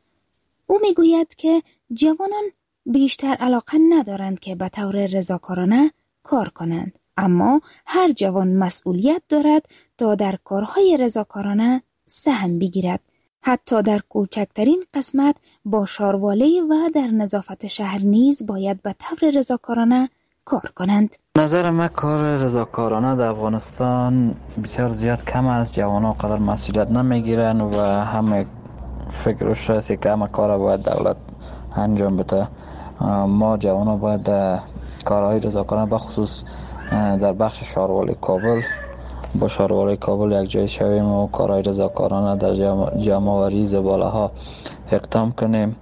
او می گوید که جوانان بیشتر علاقه ندارند که به طور رضاکارانه کار کنند، اما هر جوان مسئولیت دارد تا در کارهای رضاکارانه سهم بگیرد، حتی در کوچکترین قسمت با شاروالی و در نظافت شهر نیز باید به طور رضاکارانه کار کنند. نظر من کار رضاکارانه در افغانستان بسیار زیاد کم است. جوانان قدر مسئولیت نمیگیرن و همه فکرش هست که همه کار باید دولت انجام بده. ما جوانان باید کارهای رضاکارانه بخصوص در بخش شاروالی کابل با شاروالی کابل یک جای شویم و کارهای رضاکارانه در جمع آوری زباله ها اقدام کنیم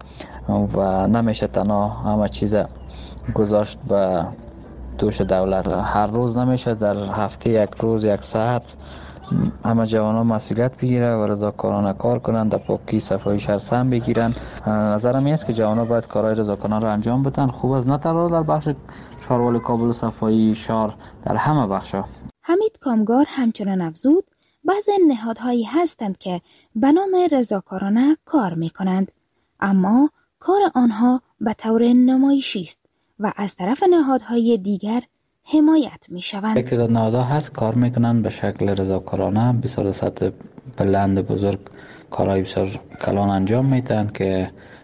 و نمیشه تنها همه چیز گذاشت به دوش دولت. هر روز نمیشه، در هفته یک روز یک ساعت همه جوانان مسئولیت بگیره و رضاکارانه کار کنند، در پاکی صفایی شهر سهم بگیرن. نظرم این است که جوانان باید کارهای رضاکارانه را انجام بدن. خوب از نه تنها در بخش شاروالی کابل و صفایی شهر، در همه بخشا. حمید کامگار همچنان افزود بعضی نهادهایی هستند که به نام رضاکارانه کار می کنند، اما کار آنها به طور نمایشی است و از طرف نهادهای دیگر حمایت می شوند. یک تعداد نهادها هست کار می کنند به شکل رضاکارانه، بسیار سطح بلند بزرگ کارهای بسیار کلان انجام می دهند که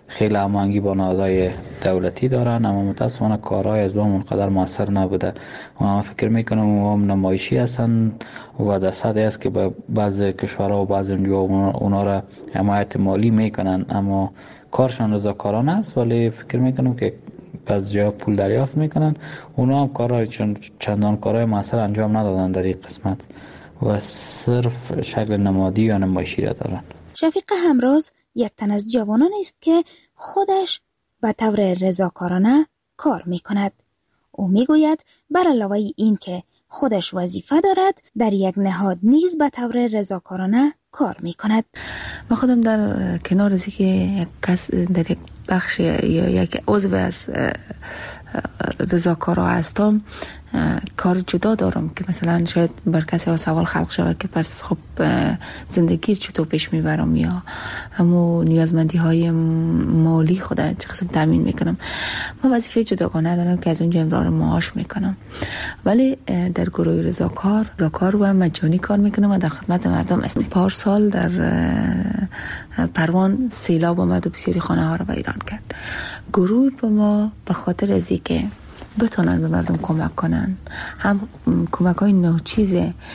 خیلی هماهنگی با نهادهای دولتی دارن، اما متاسفانه کارهای از اون اونقدر موثر نبوده. من فکر میکنم اون نمایشی هستن و در سطحی است که به بعضی کشورها و بعضی اونجا اونا را حمایت مالی میکنن، اما کارشان رضاکارانه است. ولی فکر میکنم که بعضی جا پول دریافت میکنن، اونا هم کارهای چون چندان کارهای موثر انجام ندادن در این قسمت و صرف شکل نمادی یا نمایشی را دارن. شفیق همراز یک تن از جوانان است که خودش به طور رضاکارانه کار می کند. او می گوید بر علاوه این که خودش وظیفه دارد، در یک نهاد نیز به طور رضاکارانه کار می کند. من خودم در کنار از که یک کس در یک بخش یا یک عضو از رضاکارا هستم کار جدا دارم که مثلا شاید بر کسی ها سوال خلق شود که پس خب زندگی چطور پیش میبرم یا همو نیازمندی های مالی خودم چه قسم تامین میکنم. من وظیفه جداگانه دارم که از اونجا امرار معاش میکنم، ولی در گروه رضاکار رضاکار و مجانی کار میکنم و در خدمت مردم هستم. پارسال در پروان سیلاب آمد و بسیاری خانه ها رو ویران کرد. گروه به ما به خاطر از اینکه بتونن به مردم کمک کنن، هم کمک های ناچیز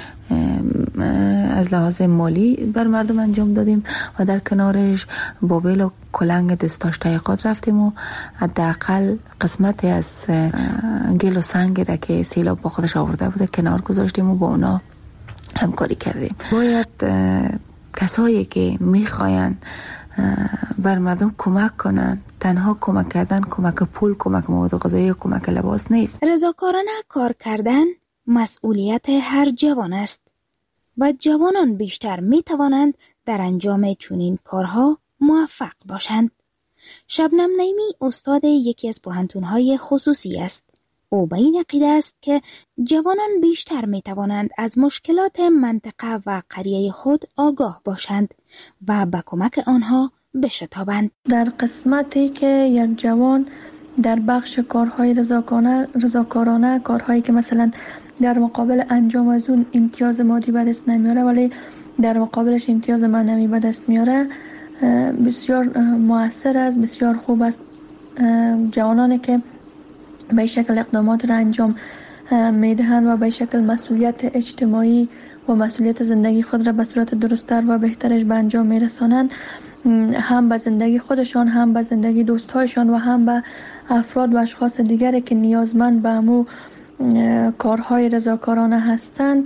از لحاظ مالی بر مردم انجام دادیم و در کنارش با بیل و کلنگ دستاش تحقیقات رفتیم و حداقل قسمت از گل و سنگ را که سیلاب با خودش آورده بوده کنار گذاشتیم و با اونا همکاری کردیم. باید کسایی که میخواین بر مردم کمک کنن، تنها کمک کردن کمک پول، کمک مواد غذایی و کمک لباس نیست. رضاکارانه کار کردن مسئولیت هر جوان است و جوانان بیشتر می توانند در انجام چنین کارها موفق باشند. شبنم نیمی استاد یکی از پوهنتون‌های خصوصی است. او به این عقیده است که جوانان بیشتر می توانند از مشکلات منطقه و قریه خود آگاه باشند و به کمک آنها بشتابند. در قسمتی که یک جوان در بخش کارهای رضاکارانه رضاکارانه کارهایی که مثلا در مقابل انجام از اون امتیاز مادی به دست نمیاره ولی در مقابلش امتیاز معنوی به دست میاره، بسیار مؤثر است، بسیار خوب است. جوانانی که به شکل اقدامات را انجام میدهند و به شکل مسئولیت اجتماعی و مسئولیت زندگی خود را به صورت درست‌تر و بهترش به انجام میرسانند، هم به زندگی خودشان، هم به زندگی دوستایشان و هم به افراد و اشخاص دیگری که نیازمند به همو کارهای رضاکارانه هستند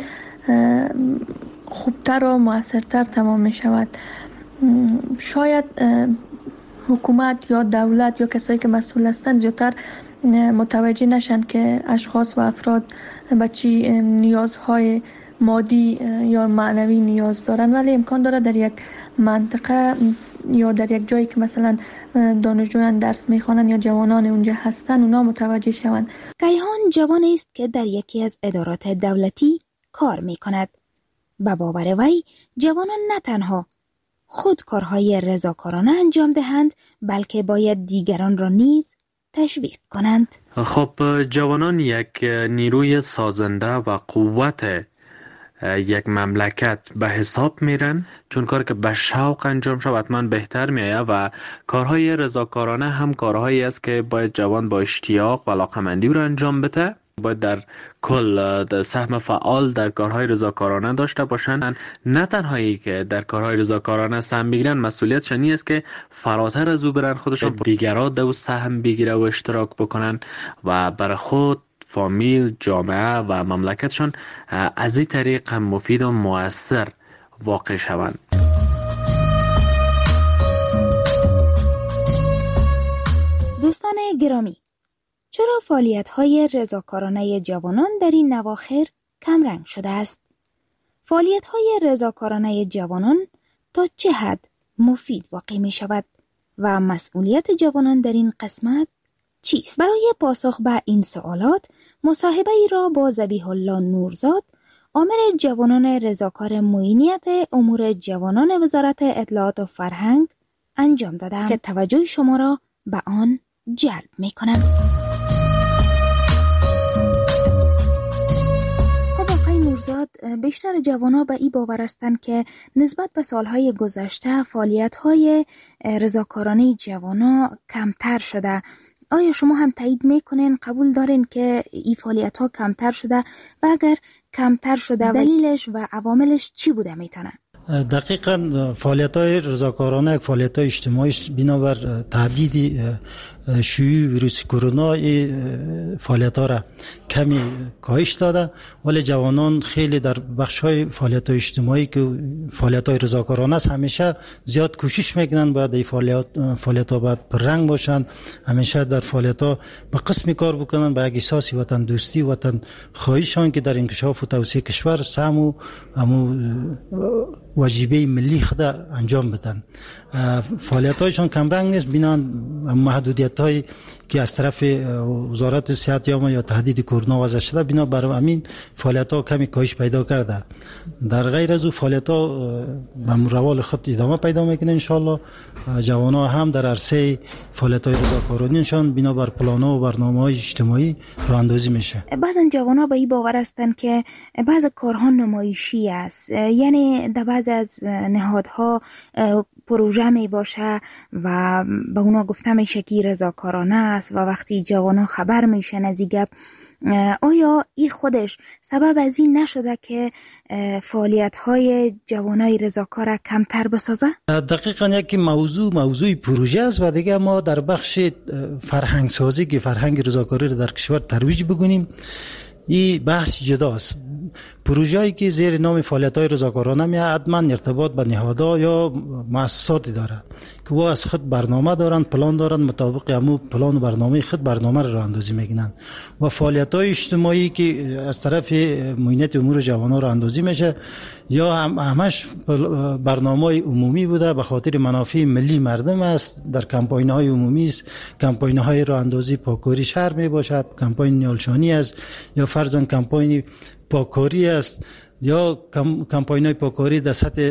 خوبتر و مؤثرتر تمام می شود. شاید حکومت یا دولت یا کسایی که مسئول هستند زیادتر متوجه نشن که اشخاص و افراد به چی نیازهای مادی یا معنوی نیاز دارن، ولی امکان داره در یک منطقه یا در یک جایی که مثلا دانشجویان درس میخوانن یا جوانان اونجا هستن اونا متوجه شوند. کیهان جوانی است که در یکی از ادارات دولتی کار میکند. به باور وی جوانان نه تنها خود کارهای رضاکارانه انجام دهند بلکه باید دیگران را نیز تشویق کنند. خب جوانان یک نیروی سازنده و قوت یک مملکت به حساب میرن، چون کار که به شوق انجام شود حتما بهتر میآید و کارهای رضاکارانه هم کارهایی است که باید جوان با اشتیاق و علاقه‌مندی رو انجام بده. باید در کل سهم فعال در کارهای رضاکارانه داشته باشند. نه تنهایی که در کارهای رضاکارانه سهم بگیرن، مسئولیتشان این است که فراتر از او برن، خودشان دیگران در سهم بگیره و اشتراک بکنن و برای خود، فامیل، جامعه و مملکتشان از این طریق مفید و مؤثر واقع شوند. دوستان گرامی، چرا فعالیت‌های رضاکارانه جوانان در این نواخر کمرنگ شده است؟ فعالیت‌های رضاکارانه جوانان تا چه حد مفید واقع می شود و مسئولیت جوانان در این قسمت چیست؟ برای پاسخ به این سوالات مصاحبه ای را با ذبیح الله نورزاد، آمر جوانان رضاکار معینیت امور جوانان وزارت اطلاعات و فرهنگ انجام دادم که توجه شما را به آن جلب می کنم. نورزاد، بیشتر جوانان به این باور هستند که نسبت به سالهای گذشته فعالیت‌های رضاکارانه جوانان کمتر شده. آیا شما هم تایید میکنین، قبول دارین که این فعالیت‌ها کمتر شده و اگر کمتر شده دلیلش و عواملش چی بوده میتونه؟ دقیقاً فعالیت‌های رضاکارانه یک فعالیت‌های اجتماعی بنابر تهدید شیوع ویروس کرونا فعالیت‌ها را کمی کاهش داده، ولی جوانان خیلی در بخش‌های فعالیت‌های اجتماعی که فعالیت‌های رضاکارانه است همیشه زیاد کوشش میکنن باید این فعالیت فعالیت‌ها باید پررنگ باشند، همیشه در فعالیت‌ها به قسمی کار بکنن با یک احساس وطن دوستی وطن خواهیشان که در انکشاف و توسعه کشور سهم و همو واجبه ملی خود انجام بدن. فعالیت‌هایشان کمرنگ نیست بنا محدودیت‌هایی که از طرف وزارت صحت یا یا تهدید کرونا وضع شده، بنا بر همین فعالیت‌ها کمی کاهش پیدا کرده. در غیر از او فعالیت‌ها به روال خود ادامه پیدا میکنه. ان شاء الله جوانان هم در عرصه فعالیت‌های رضاکارانه‌شان بنا بر پلان‌ها و برنامه‌های اجتماعی راه‌اندازی میشه. بعضا جوانان به این باور هستند که بعض کارها نمایشی است، یعنی در بعض از نهادها پروژه می باشه و به اونا گفته میشه که رضاکارانه است و وقتی جوانان خبر میشن از این گپ، آیا این خودش سبب از این نشده که فعالیت‌های جوانای رضاکار کمتر بسازه؟ دقیقاً یکی موضوع موضوع پروژه است و دیگه ما در بخش فرهنگ سازی که فرهنگ رضاکاری رو در کشور ترویج بگونیم، این بحث جداست. پروژه‌ای که زیر نام فعالیت‌های رضاکارانه می حتما ارتباط به نهادها یا مؤسساتی داره که وا از خود برنامه دارن، پلان دارن، مطابق همون پلان و برنامه خود برنامه را راه‌اندازی میکنن و فعالیت‌های اجتماعی که از طرف معینت امور جوانان راه‌اندازی میشه یا هم همش برنامه‌های عمومی بوده به خاطر منافع ملی مردم است. در کمپاین‌های عمومی است، کمپاین‌های راه‌اندازی پاکوری شهر می باشد، کمپاین نیالشانی است یا فرضاً کمپاین پاکاری است یا کم کمپاین‌های پاکاری در سطح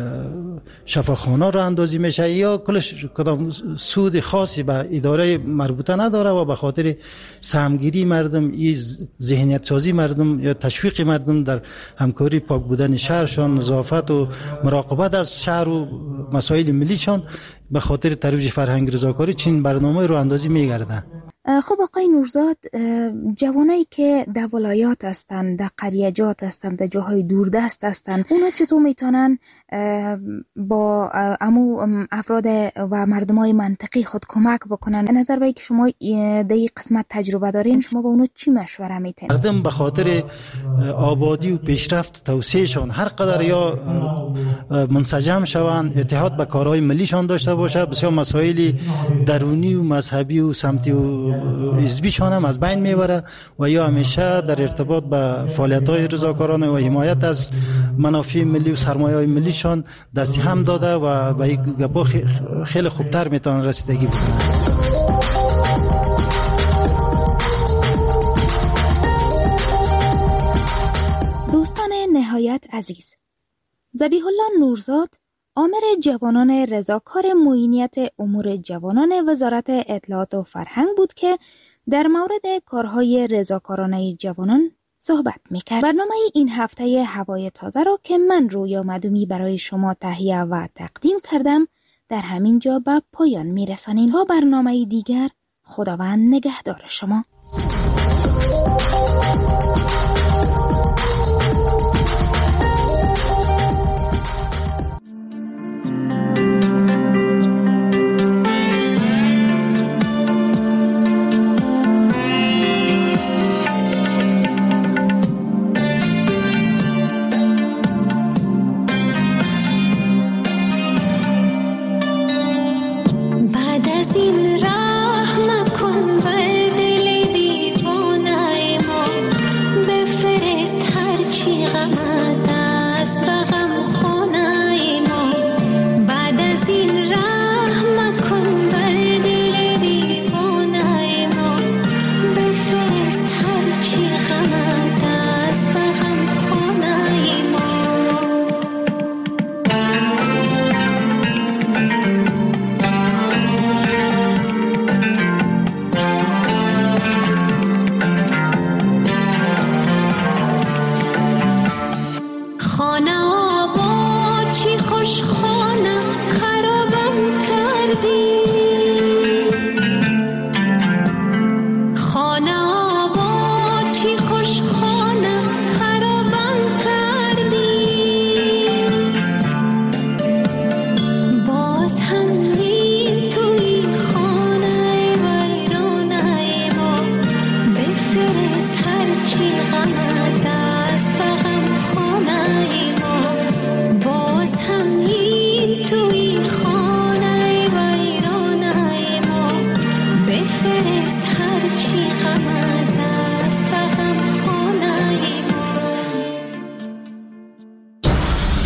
شفاخانه را اندازی میشه یا کلش کدام سود خاصی به اداره مربوطه نداره و به خاطر سهمگیری مردم، این ذهنیت سازی مردم یا تشویق مردم در همکاری پاک بودن شهرشان، نظافت و مراقبت از شهر و مسائل ملیشان به خاطر ترویج فرهنگ رضاکاری چین برنامه رو اندازی میگرده. خب آقای نورزاد، جوانایی که در ولایات هستند، در قریجات هستند، در جاهای دوردست هستند، اونا چطور میتونن با امو افراد و مردمای منطقی خود کمک بکنن؟ نظر به اینکه شما در این قسمت تجربه دارین، شما با اونا چی مشوره میتین؟ مردم به خاطر آبادی و پیشرفت توسعهشان هر قدر یا منسجم شوند، اتحاد به کارهای ملیشان داشته باشه، بسیار مسائل درونی و مذهبی و سمتی و حزبیشان هم از بین میبره و یا همیشه در ارتباط به فعالیت‌های رضاکارانه و حمایت از منافع ملی و سرمایه‌های ملیشان دستی هم داده و به این گپا خیلی خوبتر میتونن رسیدگی بکنن. دوستان نهایت عزیز، ذبیح الله نورزاد، آمر جوانان رضاکار معینیت امور جوانان وزارت اطلاعات و فرهنگ بود که در مورد کارهای رضاکارانه جوانان صحبت میکرد. برنامه این هفته هوای تازه را که من رویا مدومی برای شما تهیه و تقدیم کردم در همین جا به پایان میرسانیم. تا برنامه دیگر، خداوند نگهدار شما. بعد از این رحم کن بر دل خانه